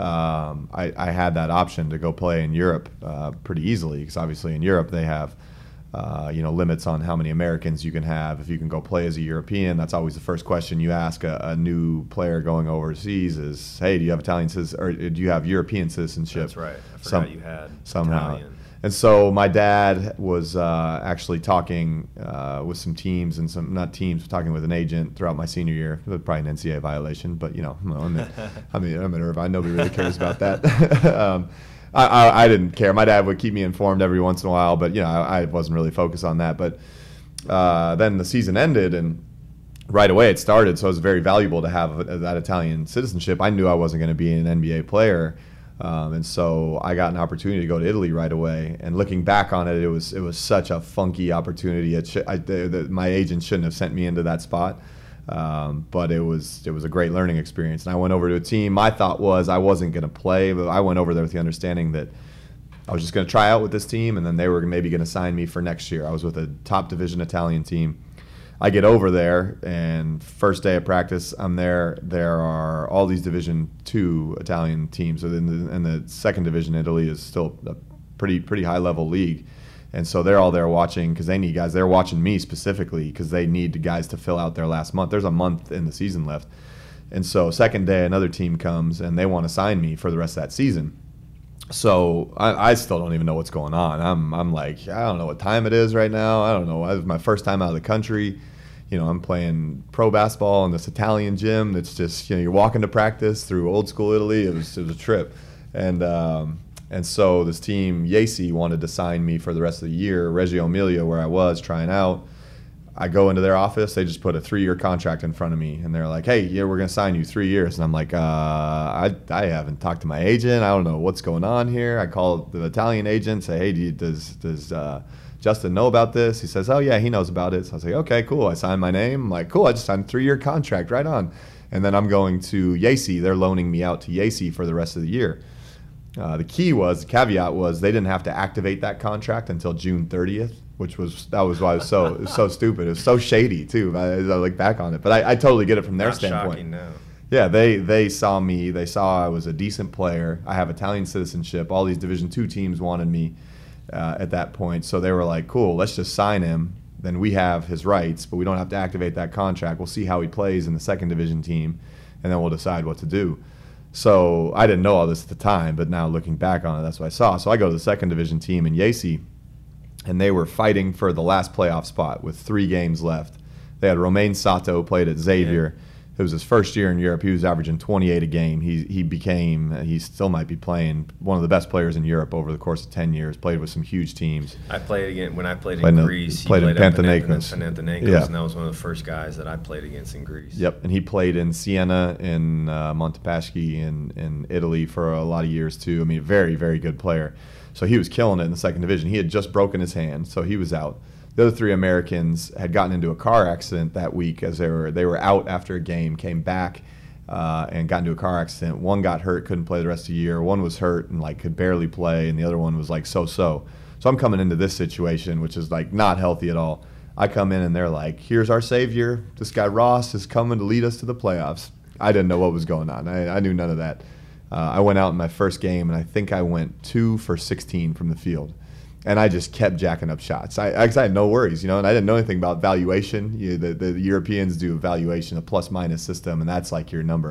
um, I, I had that option to go play in Europe uh, pretty easily, because obviously in Europe they have uh, you know limits on how many Americans you can have if you can go play as a European. That's always the first question you ask a, a new player going overseas is, hey, do you have Italian citizen or do you have European citizenship? That's right. I forgot Some- you had somehow. Italian. And so my dad was uh, actually talking uh, with some teams and some not teams, but talking with an agent throughout my senior year. It was probably an N C A A violation, but you know, I'm in, I mean, I'm in Irvine. Nobody really cares about that. um, I, I, I didn't care. My dad would keep me informed every once in a while, but you know, I, I wasn't really focused on that. But uh, then the season ended, and right away it started. So it was very valuable to have that Italian citizenship. I knew I wasn't going to be an N B A player. Um, and so I got an opportunity to go to Italy right away. And looking back on it, it was it was such a funky opportunity. It sh- I, the, the, my agent shouldn't have sent me into that spot, um, but it was it was a great learning experience. And I went over to a team. My thought was I wasn't going to play, but I went over there with the understanding that I was just going to try out with this team, and then they were maybe going to sign me for next year. I was with a top division Italian team. I get over there, and first day of practice, I'm there. There are all these Division Two Italian teams, so in the, in the second division, Italy is still a pretty pretty high level league, and so they're all there watching because they need guys. They're watching me specifically because they need guys to fill out their last month. There's a month in the season left, and so second day, another team comes and they want to sign me for the rest of that season. So I, I still don't even know what's going on. I'm I'm like, I don't know what time it is right now. I don't know. It was my first time out of the country. You know, I'm playing pro basketball in this Italian gym. It's just, you know, you're walking to practice through old school Italy. It was it was a trip, and um, and so this team Yasi wanted to sign me for the rest of the year. Reggio Emilia, where I was trying out. I go into their office. They just put a three-year contract in front of me, and they're like, "Hey, yeah, we're gonna sign you three years." And I'm like, uh, "I I haven't talked to my agent. I don't know what's going on here." I call the Italian agent, say, "Hey, do you, does does uh, Justin know about this?" He says, "Oh yeah, he knows about it." So I was like, "Okay, cool." I signed my name. I'm like, "Cool, I just signed a three-year contract, right on." And then I'm going to Yasi. They're loaning me out to Yasi for the rest of the year. Uh, the key was, the caveat was, they didn't have to activate that contract until June thirtieth. Which was that was why it was so it was so stupid. It was so shady too. I, I look back on it, but I, I totally get it from their Not standpoint. shocking, no. Yeah, they they saw me. They saw I was a decent player. I have Italian citizenship. All these Division Two teams wanted me uh, at that point, so they were like, "Cool, let's just sign him. Then we have his rights, but we don't have to activate that contract. We'll see how he plays in the second division team, and then we'll decide what to do." So I didn't know all this at the time, but now looking back on it, that's what I saw. So I go to the second division team in Yasi. And they were fighting for the last playoff spot with three games left. They had Romain Sato, played at Xavier. Yeah. It was his first year in Europe. He was averaging twenty-eight a game. He he became, he still might be playing, one of the best players in Europe over the course of ten years. Played with some huge teams. I played again when I played in Played in- Greece. played he in played Panathinaikos. at Panathinaikos, Yeah. and that was one of the first guys that I played against in Greece. Yep, and he played in Siena, in uh, Montepaschi, in, in Italy for a lot of years too. I mean, very, very good player. So he was killing it in the second division. He had just broken his hand, so he was out. The other three Americans had gotten into a car accident that week as they were they were out after a game, came back uh, and got into a car accident. One got hurt, couldn't play the rest of the year. One was hurt and like could barely play, and the other one was like so-so. So I'm coming into this situation, which is like not healthy at all. I come in and they're like, "Here's our savior. This guy Ross is coming to lead us to the playoffs." I didn't know what was going on. I, I knew none of that. Uh, I went out in my first game, and I think I went two for sixteen from the field. And I just kept jacking up shots. I, I had no worries, you know, and I didn't know anything about valuation. You, the, the Europeans do evaluation, a plus-minus system, and that's like your number.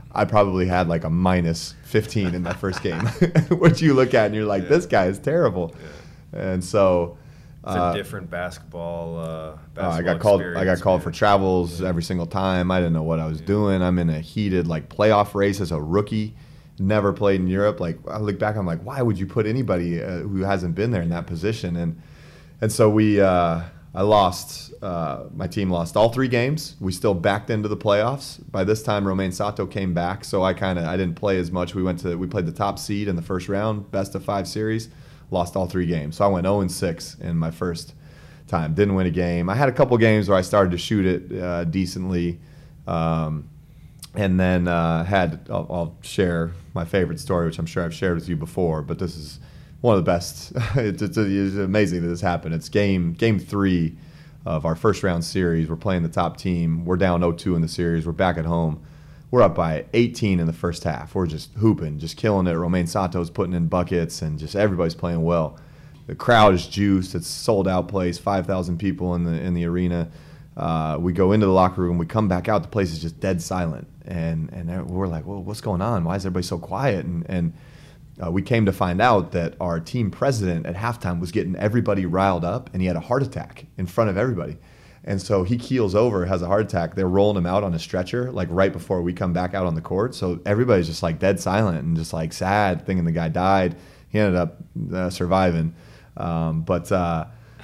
I probably had like a minus fifteen in that first game, which you look at and you're like, yeah. this guy is terrible. Yeah. And so it's uh, a different basketball. Uh, basketball uh, I got called. I got called man. for travels yeah. every single time. I didn't know what I was yeah. doing. I'm in a heated like playoff race as a rookie. Never played in Europe. Like I look back, I'm like, why would you put anybody uh, who hasn't been there in that position? And and so we, uh, I lost. Uh, my team lost all three games. We still backed into the playoffs. By this time, Romain Sato came back, so I kind of I didn't play as much. We went to we played the top seed in the first round, best of five series. Lost all three games. So I went oh and six in my first time. Didn't win a game. I had a couple games where I started to shoot it uh, decently. Um, and then uh, had, I'll, I'll share my favorite story, which I'm sure I've shared with you before, but this is one of the best. it's, it's, it's amazing that this happened. It's game game three of our first round series. We're playing the top team. We're down oh two in the series. We're back at home. We're up by eighteen in the first half. We're just hooping, just killing it. Romain Sato's putting in buckets, and just everybody's playing well. The crowd is juiced. It's a sold-out place, five thousand people in the in the arena. Uh, we go into the locker room. We come back out. The place is just dead silent. And and we're like, well, what's going on? Why is everybody so quiet? And, and uh, we came to find out that our team president at halftime was getting everybody riled up, and he had a heart attack in front of everybody. And so he keels over, has a heart attack. They're rolling him out on a stretcher, like right before we come back out on the court. So everybody's just like dead silent and just like sad, thinking the guy died. He ended up uh, surviving. Um, but uh,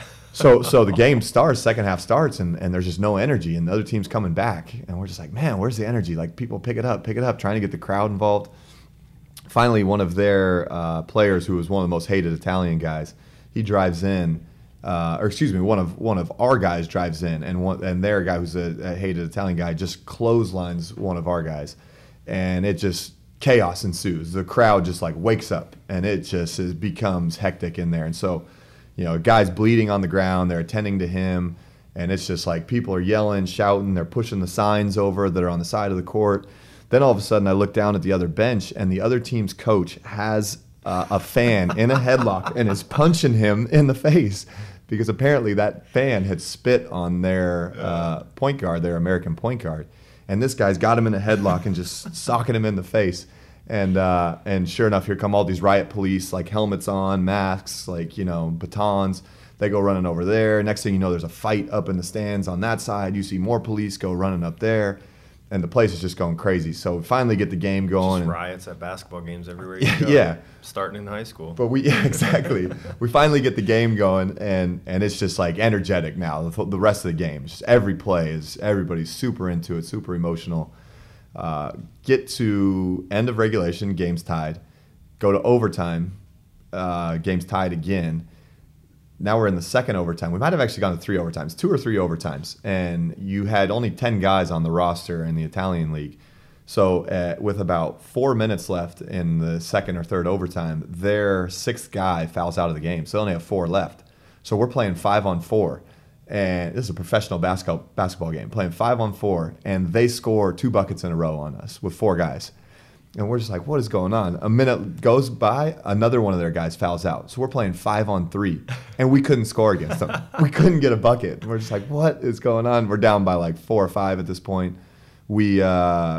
so so the game starts, second half starts, and, and there's just no energy. And the other team's coming back. And we're just like, man, where's the energy? Like, people pick it up, pick it up, trying to get the crowd involved. Finally, one of their uh, players, who was one of the most hated Italian guys, he drives in. Uh, or excuse me, one of one of our guys drives in, and one and their guy, who's a, a hated Italian guy, just clotheslines one of our guys, and it just chaos ensues. The crowd just like wakes up, and it just is, becomes hectic in there. And so, you know, a guy's bleeding on the ground. They're attending to him, and it's just like people are yelling, shouting. They're pushing the signs over that are on the side of the court. Then all of a sudden, I look down at the other bench, and the other team's coach has uh, a fan in a headlock and is punching him in the face. Because apparently that fan had spit on their uh, point guard, their American point guard. And this guy's got him in a headlock and just socking him in the face. And uh, and sure enough, here come all these riot police, like helmets on, masks, like, you know, batons. They go running over there. Next thing you know, there's a fight up in the stands on that side. You see more police go running up there. And the place is just going crazy. So we finally get the game going. Just riots at basketball games everywhere you go. Yeah. Starting in high school. But we, yeah, exactly. We finally get the game going, and, and it's just like energetic now. The, the rest of the game, just every play is, everybody's super into it, super emotional. Uh, get to end of regulation, game's tied. Go to overtime, uh, game's tied again. Now we're in the second overtime. We might have actually gone to three overtimes, two or three overtimes. And you had only ten guys on the roster in the Italian league. So uh, with about four minutes left in the second or third overtime, their sixth guy fouls out of the game. So they only have four left. So we're playing five on four. And this is a professional basketball, basketball game, playing five on four. And they score two buckets in a row on us with four guys. And we're just like, what is going on? A minute goes by, another one of their guys fouls out. So we're playing five on three, and we couldn't score against them. We couldn't get a bucket. We're just like, what is going on? We're down by like four or five at this point. We uh,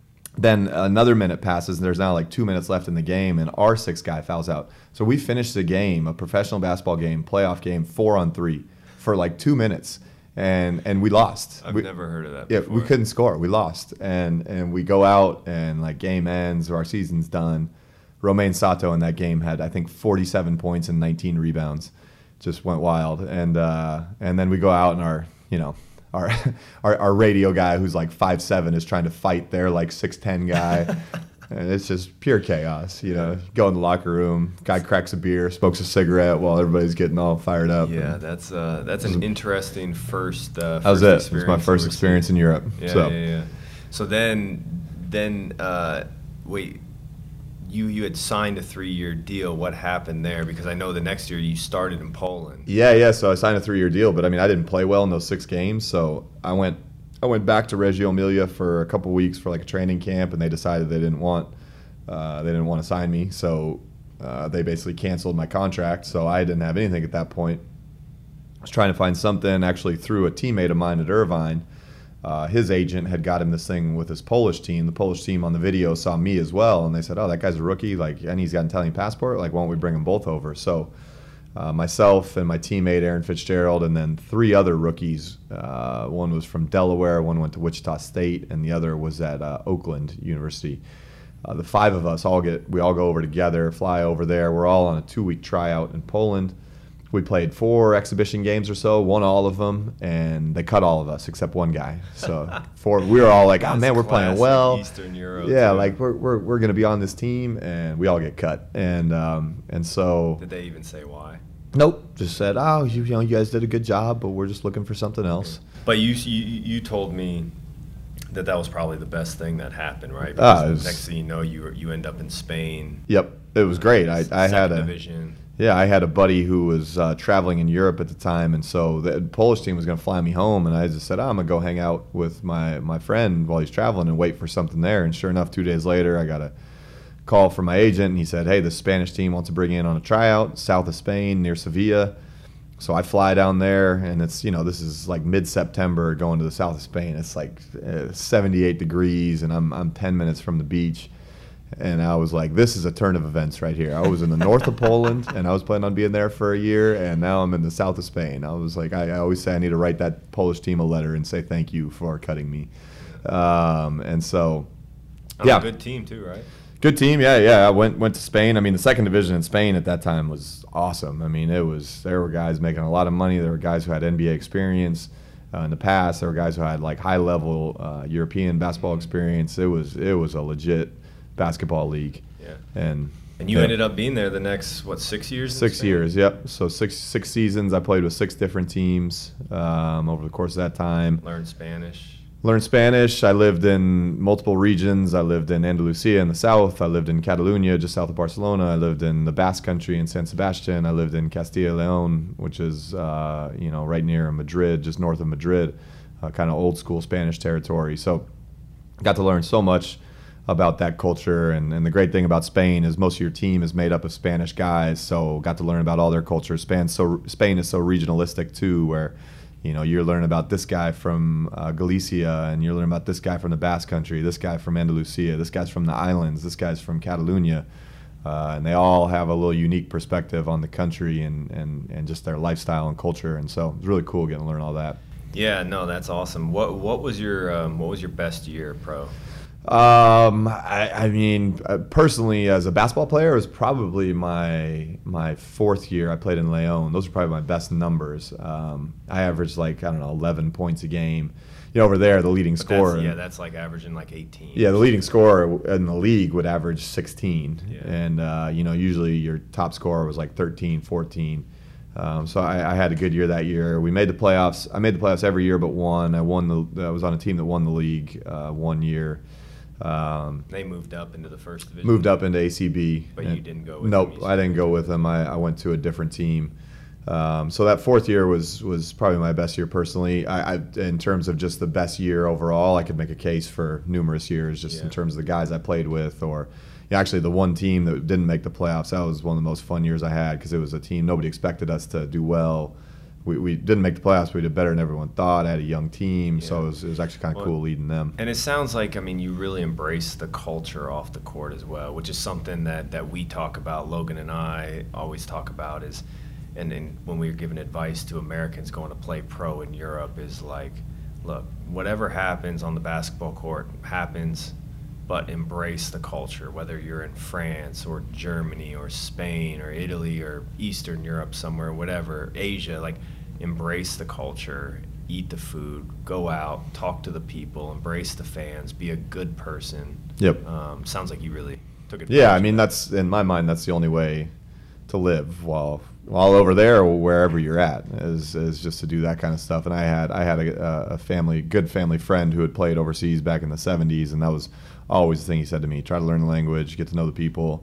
then another minute passes, and there's now like two minutes left in the game, and our sixth guy fouls out. So we finished the game, a professional basketball game, playoff game, four on three for like two minutes. And and we lost. I've we, never heard of that Yeah, before. we couldn't score. We lost. And and we go out, and like game ends, or our season's done. Romain Sato in that game had, I think, forty-seven points and nineteen rebounds. Just went wild. And uh, and then we go out, and our, you know, our our, our radio guy, who's like five seven, is trying to fight their like six ten guy. And it's just pure chaos, you know. Go in the locker room, guy cracks a beer, smokes a cigarette while everybody's getting all fired up. Yeah, that's uh, that's an interesting first. Uh, first that was it. It was my first experience in Europe. Yeah, so. yeah, yeah. So then, then uh, wait, you you had signed a three-year deal. What happened there? Because I know the next year you started in Poland. Yeah, yeah. So I signed a three-year deal, but I mean, I didn't play well in those six games, so I went. I went back to Reggio Emilia for a couple weeks for like a training camp, and they decided they didn't want uh, they didn't want to sign me, so uh, they basically canceled my contract. So I didn't have anything at that point. I was trying to find something actually through a teammate of mine at Irvine. uh, his agent had got him this thing with his Polish team. The Polish team on the video saw me as well, and they said, "Oh, that guy's a rookie, like, and he's got an Italian passport. Like, why don't we bring them both over?" So uh, myself and my teammate Aaron Fitzgerald, and then three other rookies. Uh, one was from Delaware, one went to Wichita State, and the other was at uh, Oakland University. Uh, the five of us all get we all go over together, fly over there. We're all on a two-week tryout in Poland. We played four exhibition games or so, won all of them, and they cut all of us except one guy. So four, we were all like, "Oh man, we're playing well." Eastern Europe. Yeah, too. like we're we're we're gonna be on this team, and we all get cut. And um and so Did they even say why? Nope, just said, "Oh, you, you know, you guys did a good job, but we're just looking for something else." But you you you told me that that was probably the best thing that happened, right? Ah, Because it was- next thing you know, you you end up in Spain. Yep, it was great. I I had second a division. Yeah, I had a buddy who was uh, traveling in Europe at the time, and so the Polish team was going to fly me home, and I just said, oh, I'm going to go hang out with my, my friend while he's traveling and wait for something there. And sure enough, two days later, I got a call from my agent, and he said, hey, the Spanish team wants to bring you in on a tryout, south of Spain, near Sevilla. So I fly down there, and it's, you know, this is like mid-September going to the south of Spain. It's like uh, seventy-eight degrees, and I'm I'm ten minutes from the beach. And I was like, this is a turn of events right here. I was in the north of Poland, and I was planning on being there for a year, and now I'm in the south of Spain. I was like, I, I always say I need to write that Polish team a letter and say thank you for cutting me. Um, and so, On yeah. a good team too, right? Good team, yeah, yeah. I went went to Spain. I mean, the second division in Spain at that time was awesome. I mean, it was there were guys making a lot of money. There were guys who had N B A experience uh, in the past. There were guys who had like high level uh, European basketball experience. It was it was a legit basketball league. Yeah. And And you yeah, ended up being there the next what six years? in six Spain? years. Yep. So six six seasons. I played with six different teams um, over the course of that time. Learned Spanish. Learned Spanish. I lived in multiple regions. I lived in Andalusia in the south. I lived in Catalonia, just south of Barcelona. I lived in the Basque Country in San Sebastian. I lived in Castilla y León, which is uh, you know right near Madrid, just north of Madrid, uh, kind of old school Spanish territory. So got to learn so much about that culture. And, and the great thing about Spain is most of your team is made up of Spanish guys. So got to learn about all their cultures. Spain, so, Spain is so regionalistic too, where you know, you're learning about this guy from uh, Galicia, and you're learning about this guy from the Basque Country, this guy from Andalusia, this guy's from the islands, this guy's from Catalonia. Uh, and they all have a little unique perspective on the country and, and, and just their lifestyle and culture. And so it's really cool getting to learn all that. Yeah, no, that's awesome. What what was your um, what was your best year pro? Um, I, I mean, uh, personally, as a basketball player, it was probably my my fourth year I played in León. Those are probably my best numbers. Um, I averaged like, I don't know, eleven points a game. You know, over there, the leading But scorer. that's, yeah, that's like averaging like eighteen. Yeah, the leading scorer in the league would average sixteen. Yeah. And, uh, you know, usually your top scorer was like thirteen, fourteen. Um, so I, I had a good year that year. We made the playoffs. I made the playoffs every year but one. I won the. I was on a team that won the league uh, one year. Um, They moved up into the first division. moved up into A C B. But and- you didn't go with Nope, them, you I didn't said. go with them. I, I went to a different team. Um, so that fourth year was was probably my best year personally. I, I in terms of just the best year overall, I could make a case for numerous years just in Yeah. terms of the guys I played with, or yeah, actually the one team that didn't make the playoffs. That was one of the most fun years I had because it was a team nobody expected us to do well. We, we didn't make the playoffs. We did better than everyone thought. I had a young team, so Yeah. it was, it was actually kind of Well, cool leading them. And it sounds like, I mean, you really embrace the culture off the court as well, which is something that, that we talk about, Logan and I always talk about is, and, and when we were giving advice to Americans going to play pro in Europe is like, look, whatever happens on the basketball court happens, but embrace the culture, whether you're in France or Germany or Spain or Italy or Eastern Europe somewhere, whatever, Asia, like embrace the culture, eat the food, go out, talk to the people, embrace the fans, be a good person. Yep. Um, sounds like you really took it. Yeah, I mean that's in my mind that's the only way to live while while over there or wherever you're at is is just to do that kind of stuff. And I had I had a, a family good family friend who had played overseas back in the seventies, and that was always the thing he said to me: try to learn the language, get to know the people.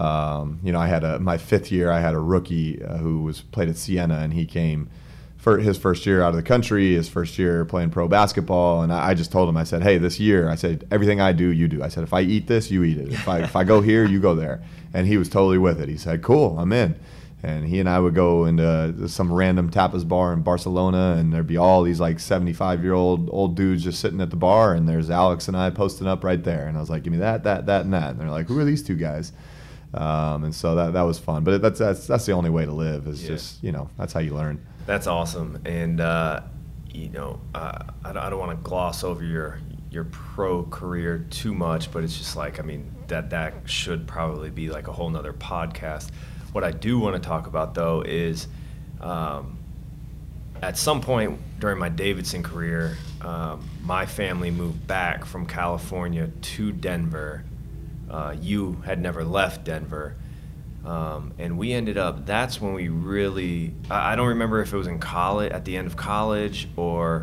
Um, you know, I had a my fifth year I had a rookie uh, who was played at Siena, and he came for his first year out of the country, his first year playing pro basketball, and I, I just told him, I said, hey, this year, I said, everything I do, you do. I said, if I eat this, you eat it. If I if I go here, you go there. And he was totally with it. He said, cool, I'm in. And he and I would go into some random tapas bar in Barcelona, and there'd be all these like seventy-five-year-old old dudes just sitting at the bar, and there's Alex and I posting up right there. And I was like, give me that, that, that, and that. And they're like, who are these two guys? Um, and so that that was fun. But that's that's that's the only way to live is yeah. just, you know, that's how you learn. That's awesome. And, uh, you know, uh, I don't, I don't want to gloss over your your pro career too much, but it's just like, I mean, that that should probably be like a whole nother podcast. What I do want to talk about, though, is um, at some point during my Davidson career, um, my family moved back from California to Denver. Uh, you had never left Denver. Um, and we ended up, that's when we really, I, I don't remember if it was in college, at the end of college, or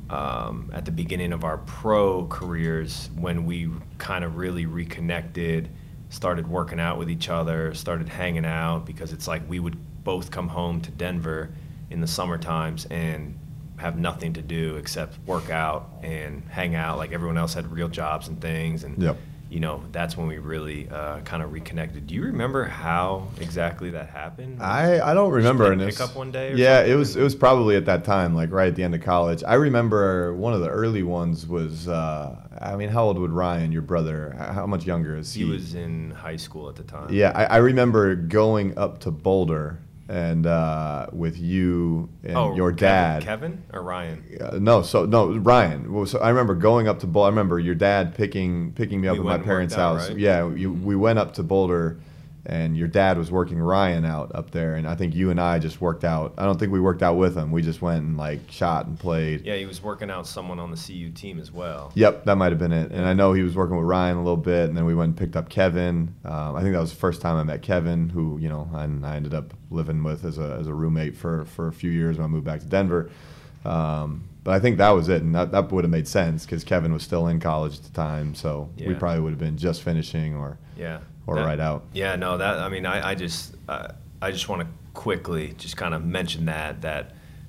um, at the beginning of our pro careers, when we kind of really reconnected, started working out with each other, started hanging out, because it's like we would both come home to Denver in the summer times and have nothing to do except work out and hang out. Like everyone else had real jobs and things. And, yep. you know, that's when we really uh, kind of reconnected. Do you remember how exactly that happened? I, I don't remember. Did you pick up one day? Or yeah, something? it was it was probably at that time, like right at the end of college. I remember one of the early ones was, uh, I mean, how old would Ryan, your brother, how much younger is he? He was in high school at the time. Yeah, I, I remember going up to Boulder and uh, with you and oh, your dad. Kevin, Kevin or Ryan? Uh, no, so no Ryan. Well, so I remember going up to Boulder. I remember your dad picking picking me up we at my parents' out, house. Right? Yeah, you, we went up to Boulder, and your dad was working Ryan out up there, and I think you and I just worked out. I don't think we worked out with him. We just went and like shot and played. Yeah, he was working out someone on the C U team as well. Yep, that might have been it. And I know he was working with Ryan a little bit, and then we went and picked up Kevin. Um, I think that was the first time I met Kevin, who you know I, I ended up living with as a as a roommate for for a few years when I moved back to Denver. Um, but I think that was it, and that, that would have made sense because Kevin was still in college at the time, so yeah. we probably would have been just finishing or yeah. or that, right out. Yeah, no, that I mean, I, I just uh, I just want to quickly just kind of mention that that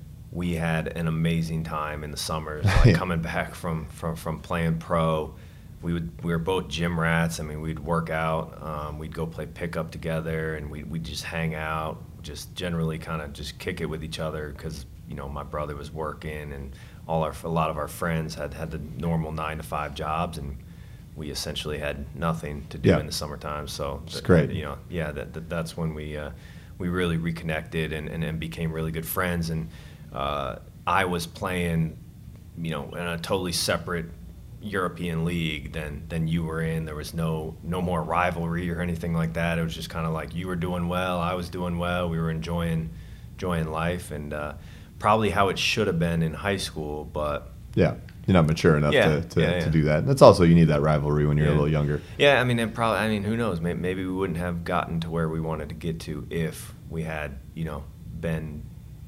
we had an amazing time in the summers, like yeah. coming back from, from, from playing pro. We would we were both gym rats. I mean, we'd work out, um, we'd go play pickup together, and we we'd just hang out, just generally kind of just kick it with each other because you know my brother was working and all our a lot of our friends had had the normal nine to five jobs and we essentially had nothing to do yeah. in the summertime. So it's that, great. You know, yeah, that, that that's when we uh, we really reconnected and, and, and became really good friends. And uh, I was playing, you know, in a totally separate European league than than you were in. There was no no more rivalry or anything like that. It was just kind of like you were doing well, I was doing well. We were enjoying enjoying life, and uh, probably how it should have been in high school, but yeah. You're not mature enough yeah, to, to, yeah, yeah. to do that. That's also, you need that rivalry when you're yeah. a little younger. Yeah, I mean, and probably, I mean, who knows? Maybe, maybe we wouldn't have gotten to where we wanted to get to if we had, you know, been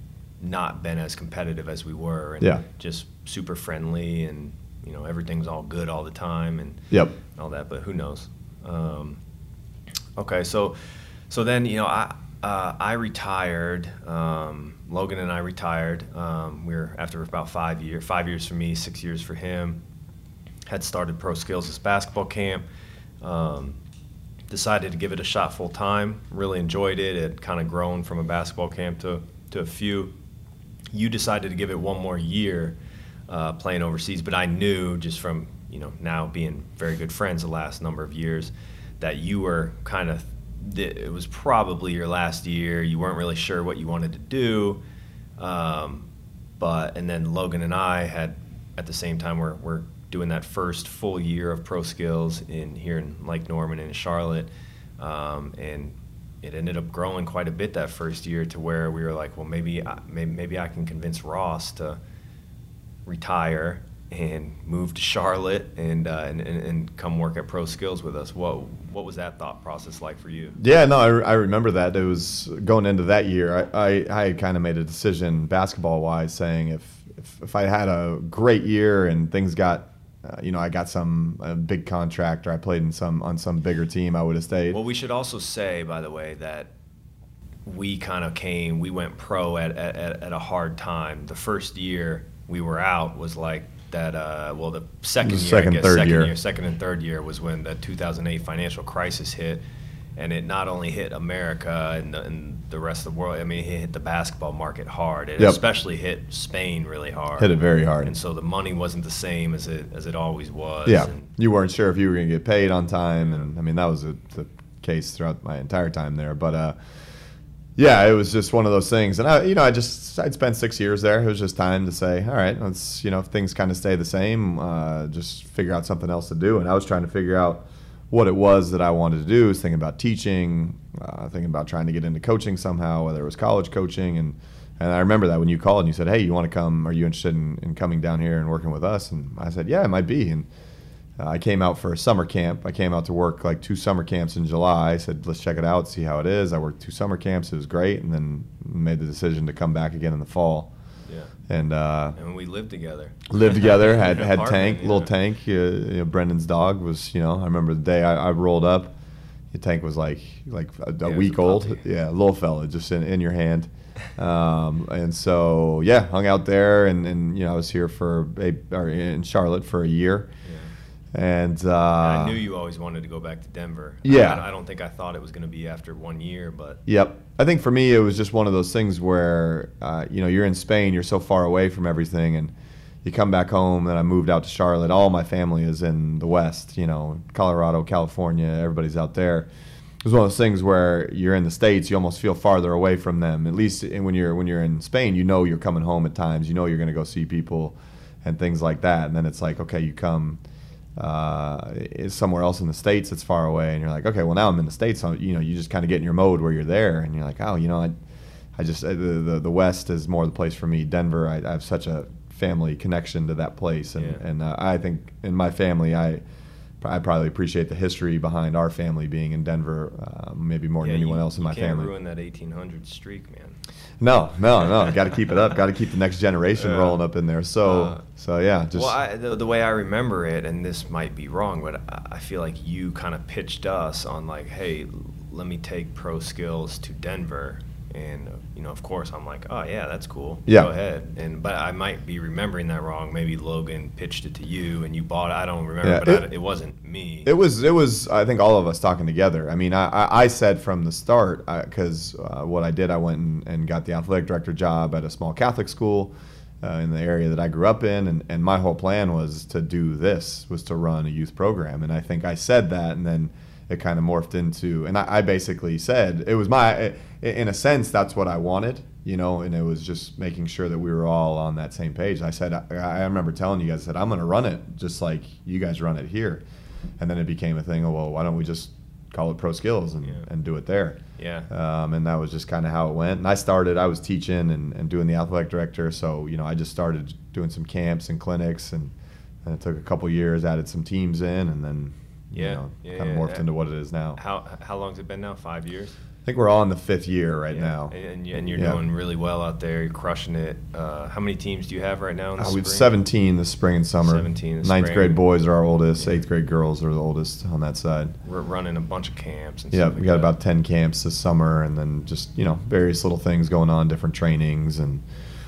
not been as competitive as we were, and yeah. just super friendly, and you know, everything's all good all the time, and yep. all that. But who knows? Um, okay, so so then you know, I uh, I retired. Um, Logan and I retired. Um, we were after about five years, five years for me, six years for him. Had started Pro Skills as basketball camp. Um, decided to give it a shot full time. Really enjoyed it. It had kind of grown from a basketball camp to to a few. You decided to give it one more year uh, playing overseas, but I knew just from you know now being very good friends the last number of years that you were kind of. It was probably your last year. You weren't really sure what you wanted to do, um, but and then Logan and I had at the same time we're we're doing that first full year of Pro Skills in here in Lake Norman and in Charlotte, um, and it ended up growing quite a bit that first year to where we were like, well, maybe I, maybe, maybe I can convince Ross to retire and move to Charlotte and, uh, and and and come work at Pro Skills with us. What what was that thought process like for you? Yeah, no, I, I remember that. It was going into that year. I I, I kind of made a decision basketball wise, saying if, if if I had a great year and things got, uh, you know, I got some a big contract or I played in some on some bigger team, I would have stayed. Well, we should also say, by the way, that we kind of came, we went pro at at, at a hard time. The first year we were out was like. That uh, well, the second year, second, I guess, third second year. year, second and third year was when the two thousand eight financial crisis hit, and it not only hit America and the, and the rest of the world. I mean, it hit the basketball market hard. It Yep. especially hit Spain really hard. Hit it very hard. And so the money wasn't the same as it as it always was. Yeah, And, you weren't sure if you were going to get paid on time, and I mean that was a, the case throughout my entire time there. But uh, yeah, it was just one of those things, and I, you know, I just I'd spent six years there. It was just time to say, all right, let's, you know, if things kind of stay the same, uh, just figure out something else to do. And I was trying to figure out what it was that I wanted to do. I was thinking about teaching, uh, thinking about trying to get into coaching somehow, whether it was college coaching. And, and I remember that when you called and you said, hey, you want to come, are you interested in, in coming down here and working with us? And I said, yeah, it might be. And uh, I came out for a summer camp. I came out to work like two summer camps in July. I said, let's check it out, see how it is. I worked two summer camps. It was great. And then made the decision to come back again in the fall. yeah. And uh, And we lived together. lived together, had In an had apartment, Tank, yeah. little Tank. Uh, you know, Brendan's dog was, you know, I remember the day I, I rolled up, the Tank was like like a, a Yeah, it was week a old. puppy. Yeah, little fella, just in, in your hand. Um, and so yeah, hung out there, and, and you know, I was here for a, or in Charlotte for a year. Yeah. And uh, And I knew you always wanted to go back to Denver. Yeah. I, I don't think I thought it was going to be after one year, but Yep. I think for me, it was just one of those things where, uh, you know, you're in Spain, you're so far away from everything, and you come back home, and I moved out to Charlotte. All my family is in the West, you know, Colorado, California, everybody's out there. It was one of those things where you're in the States, you almost feel farther away from them. At least when you're when you're in Spain, you know you're coming home at times. You know you're going to go see people and things like that. And then it's like, okay, you come uh, is somewhere else in the States that's far away, and you're like, okay, well, now I'm in the States, so, you know, you just kind of get in your mode where you're there, and you're like, oh, you know, I, I just, the, the, the West is more the place for me. Denver, I, I have such a family connection to that place, and, Yeah. and uh, I think in my family, I I probably appreciate the history behind our family being in Denver, uh, maybe more yeah, than anyone you, else in you my can't family. ruin that eighteen hundred streak, man. No, no, no. Got to keep it up. Got to keep the next generation Yeah. rolling up in there. So, Uh, so yeah, just well, I, the, the way I remember it, and this might be wrong, but I, I feel like you kind of pitched us on like, hey, l- let me take pro skills to Denver. And, uh, you know, of course, I'm like, oh, yeah, that's cool. Yeah. Go ahead. And But I might be remembering that wrong. Maybe Logan pitched it to you and you bought it. I don't remember, Yeah, but it- I, it wasn't me. It was, it was. I think all of us talking together. I mean, I, I, I said from the start, because uh, what I did, I went and, and got the athletic director job at a small Catholic school uh, in the area that I grew up in, and, and my whole plan was to do this, was to run a youth program. And I think I said that, and then it kind of morphed into, and I, I basically said it was my, in a sense, that's what I wanted, you know, and it was just making sure that we were all on that same page. I said, I, I remember telling you guys, I said, I'm going to run it just like you guys run it here. And then it became a thing of, well, why don't we just call it Pro Skills and, Yeah. and do it there? Yeah. Um, and that was just kind of how it went. And I started, I was teaching and, and doing the athletic director. So, you know, I just started doing some camps and clinics, and, and it took a couple years, added some teams in, and then, you Yeah. know, Yeah, kind of yeah, morphed yeah. into what it is now. How how long has it been now? Five years? I think we're all in the fifth year right Yeah. now. And, and you- and you're Yeah. doing really well out there. You're crushing it. Uh, how many teams do you have right now in the Uh, we have spring? seventeen this spring and summer. seventeen this Ninth spring. grade boys are our oldest. Yeah. Eighth grade girls are the oldest on that side. We're running a bunch of camps. And Yeah, stuff we like got that. about ten camps this summer, and then just, you know, various little things going on, different trainings, and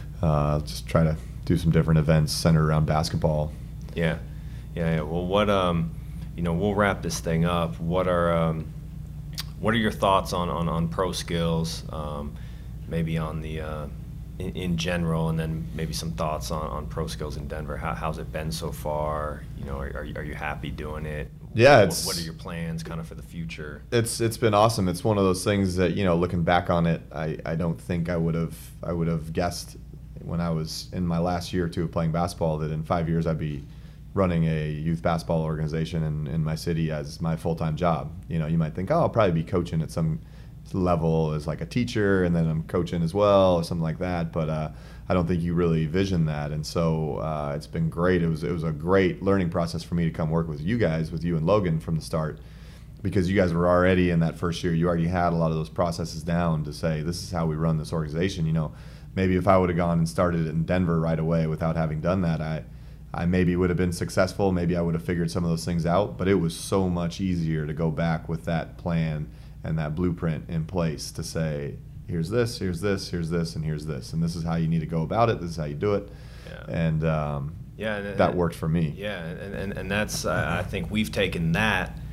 uh, just try to do some different events centered around basketball. Yeah, yeah, yeah. Well, what um, you know, we'll wrap this thing up. What are um, what are your thoughts on on, on pro skills? Um, maybe on the uh, in, in general, and then maybe some thoughts on, on pro skills in Denver. How, how's it been so far? You know, are, are you- are you happy doing it? Yeah, What, it's- what are your plans, kind of for the future? It's it's been awesome. It's one of those things that, you know, looking back on it, I, I don't think I would have I would have guessed when I was in my last year or two of playing basketball that in five years I'd be running a youth basketball organization in, in my city as my full-time job. You know, you might think, oh, I'll probably be coaching at some level as like a teacher, and then I'm coaching as well or something like that. But uh, I don't think you really vision that. And so uh, it's been great. It was it was a great learning process for me to come work with you guys, with you and Logan from the start, because you guys were already in that first year. You already had a lot of those processes down to say, this is how we run this organization. You know, maybe if I would have gone and started it in Denver right away without having done that, I I maybe would have been successful. Maybe I would have figured some of those things out. But it was so much easier to go back with that plan and that blueprint in place to say, here's this, here's this, here's this, and here's this. And this is how you need to go about it. This is how you do it. Yeah. And um, Yeah, and, that and- worked for me. Yeah, and, and, and that's, uh, I think we've taken that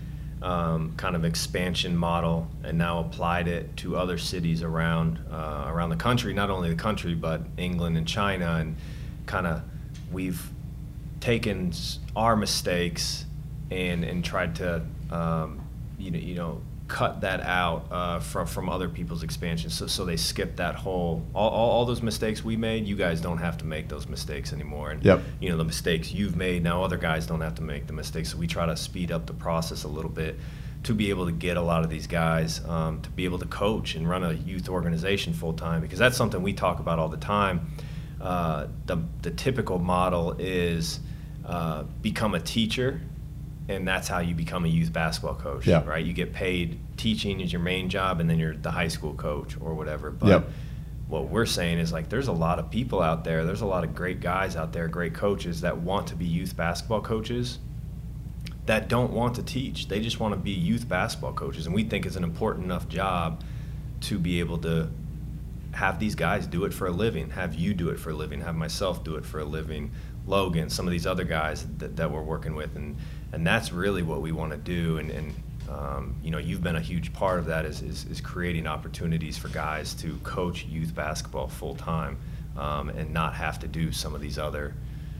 um, kind of expansion model and now applied it to other cities around uh, around the country, not only the country, but England and China. And kind of we've taken our mistakes and, and tried to, um, you know, you know, cut that out uh, from from other people's expansion, so so they skip that whole all, all all those mistakes we made. You guys don't have to make those mistakes anymore, and yep. you know the mistakes you've made now other guys don't have to make the mistakes. So we try to speed up the process a little bit to be able to get a lot of these guys um, to be able to coach and run a youth organization full time, because that's something we talk about all the time. Uh, the the typical model is uh, become a teacher. And that's how you become a youth basketball coach, yeah. right? You get paid teaching is your main job, and then you're the high school coach or whatever. But yep. what we're saying is, like, there's a lot of people out there, there's a lot of great guys out there, great coaches that want to be youth basketball coaches that don't want to teach. They just want to be youth basketball coaches. And we think it's an important enough job to be able to have these guys do it for a living, have you do it for a living, have myself do it for a living, Logan, some of these other guys that, that we're working with. And And that's really what we want to do, and, and um, you know, you've been a huge part of that, is, is, is creating opportunities for guys to coach youth basketball full time, um, and not have to do some of these other,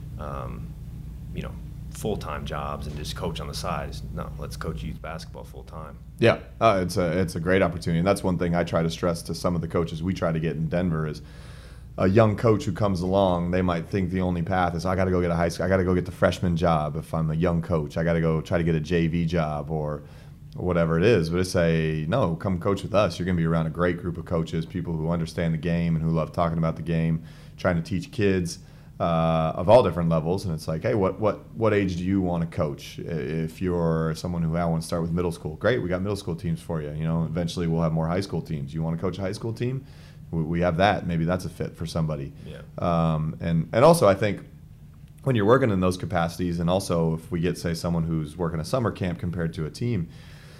um, you know, full time jobs and just coach on the side. It's, no, let's coach youth basketball full time. Yeah, uh, it's a it's a great opportunity, and that's one thing I try to stress to some of the coaches we try to get in Denver is. A young coach who comes along, they might think the only path is I got to go get a high school, I got to go get the freshman job. If I'm a young coach, I got to go try to get a J V job or whatever it is. But it's a no, come coach with us. You're going to be around a great group of coaches, people who understand the game and who love talking about the game, trying to teach kids uh, of all different levels. And it's like, hey, what what what age do you want to coach? If you're someone who I want to start with middle school, great, we got middle school teams for you. You know, eventually we'll have more high school teams. You want to coach a high school team? We have that. Maybe that's a fit for somebody. Yeah. Um, and, and also I think when you're working in those capacities, and also if we get, say, someone who's working a summer camp compared to a team,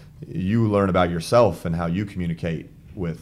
you learn about yourself and how you communicate with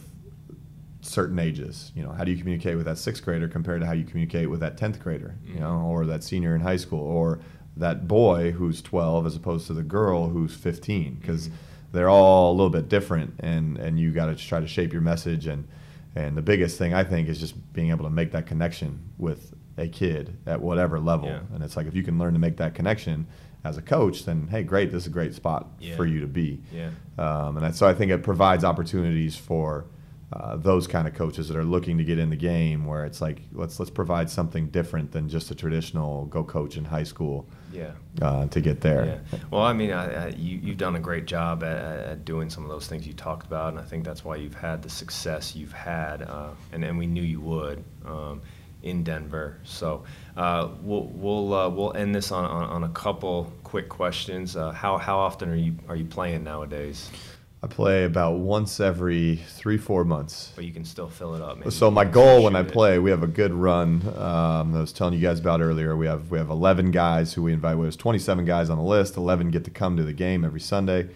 certain ages. You know, how do you communicate with that sixth grader compared to how you communicate with that tenth grader, you mm-hmm. know, or that senior in high school, or that boy who's twelve as opposed to the girl who's fifteen, because mm-hmm. they're all a little bit different, and, and you got to try to shape your message. And And the biggest thing, I think, is just being able to make that connection with a kid at whatever level. Yeah. And it's like, if you can learn to make that connection as a coach, then, hey, great, this is a great spot yeah. for you to be. Yeah. Um, and so I think it provides opportunities for uh, those kind of coaches that are looking to get in the game, where it's like, let's let's provide something different than just a traditional go coach in high school. Yeah. Uh, to get there. Yeah. Well, I mean, I, I, you, you've done a great job at, at doing some of those things you talked about, and I think that's why you've had the success you've had, uh, and, and we knew you would um, in Denver. So uh, we'll we'll uh, we'll end this on, on, on a couple quick questions. Uh, how how often are you are you playing nowadays? I play about once every three, four months. But you can still fill it up. Maybe so my goal when I play, we have a good run. Um, I was telling you guys about earlier. We have we have eleven guys who we invite. There's twenty-seven guys on the list. eleven get to come to the game every Sunday.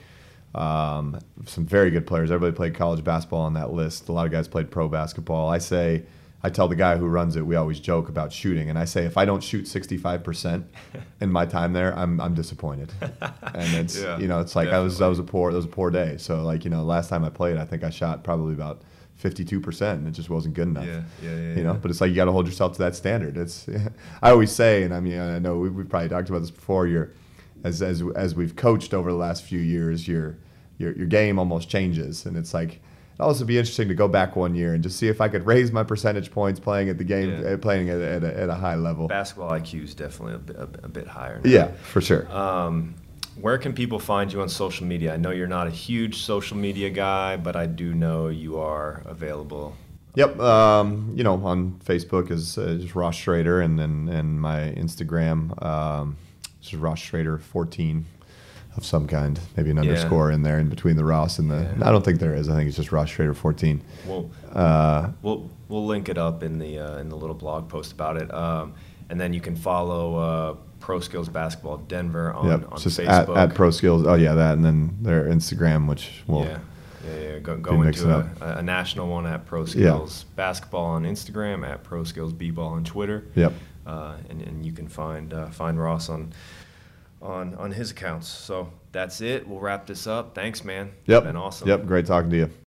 Um, some very good players. Everybody played college basketball on that list. A lot of guys played pro basketball. I say, I tell the guy who runs it, we always joke about shooting, and I say, if I don't shoot sixty-five percent in my time there, I'm I'm disappointed. And it's yeah, you know, it's like definitely. I was that was a poor that was a poor day. So like you know, last time I played, I think I shot probably about fifty-two percent, and it just wasn't good enough. Yeah, yeah, yeah. You know, yeah. but it's like you got to hold yourself to that standard. It's I always say, and I mean, I know we've, we've probably talked about this before. You're as as as we've coached over the last few years, your your your game almost changes, and it's like. It'd also be interesting to go back one year and just see if I could raise my percentage points playing at the game, yeah. uh, playing at, at, a, at a high level. Basketball I Q is definitely a bit, a, a bit higher now. Yeah, for sure. Um, where can people find you on social media? I know you're not a huge social media guy, but I do know you are available. Yep. Um, you know, on Facebook is uh, just Ross Schrader, and then and my Instagram um, is Ross Schrader fourteen. Of some kind, maybe an yeah. underscore in there in between the Ross and the. Yeah. I don't think there is. I think it's just Ross Schrader fourteen. We'll uh, we'll we'll link it up in the uh, in the little blog post about it, um, and then you can follow uh, Pro Skills Basketball Denver on, yep. on just Facebook. At, at Pro Skills. Oh yeah, that, and then their Instagram, which will. Yeah, yeah, yeah. Go, go into a, a national one at Pro Skills yeah. Basketball on Instagram, at Pro Skills B-Ball on Twitter. Yep. Uh, and and you can find uh, find Ross on. on on his accounts. So that's it. We'll wrap this up. Thanks, man. Yep. Been awesome. Yep. Great talking to you.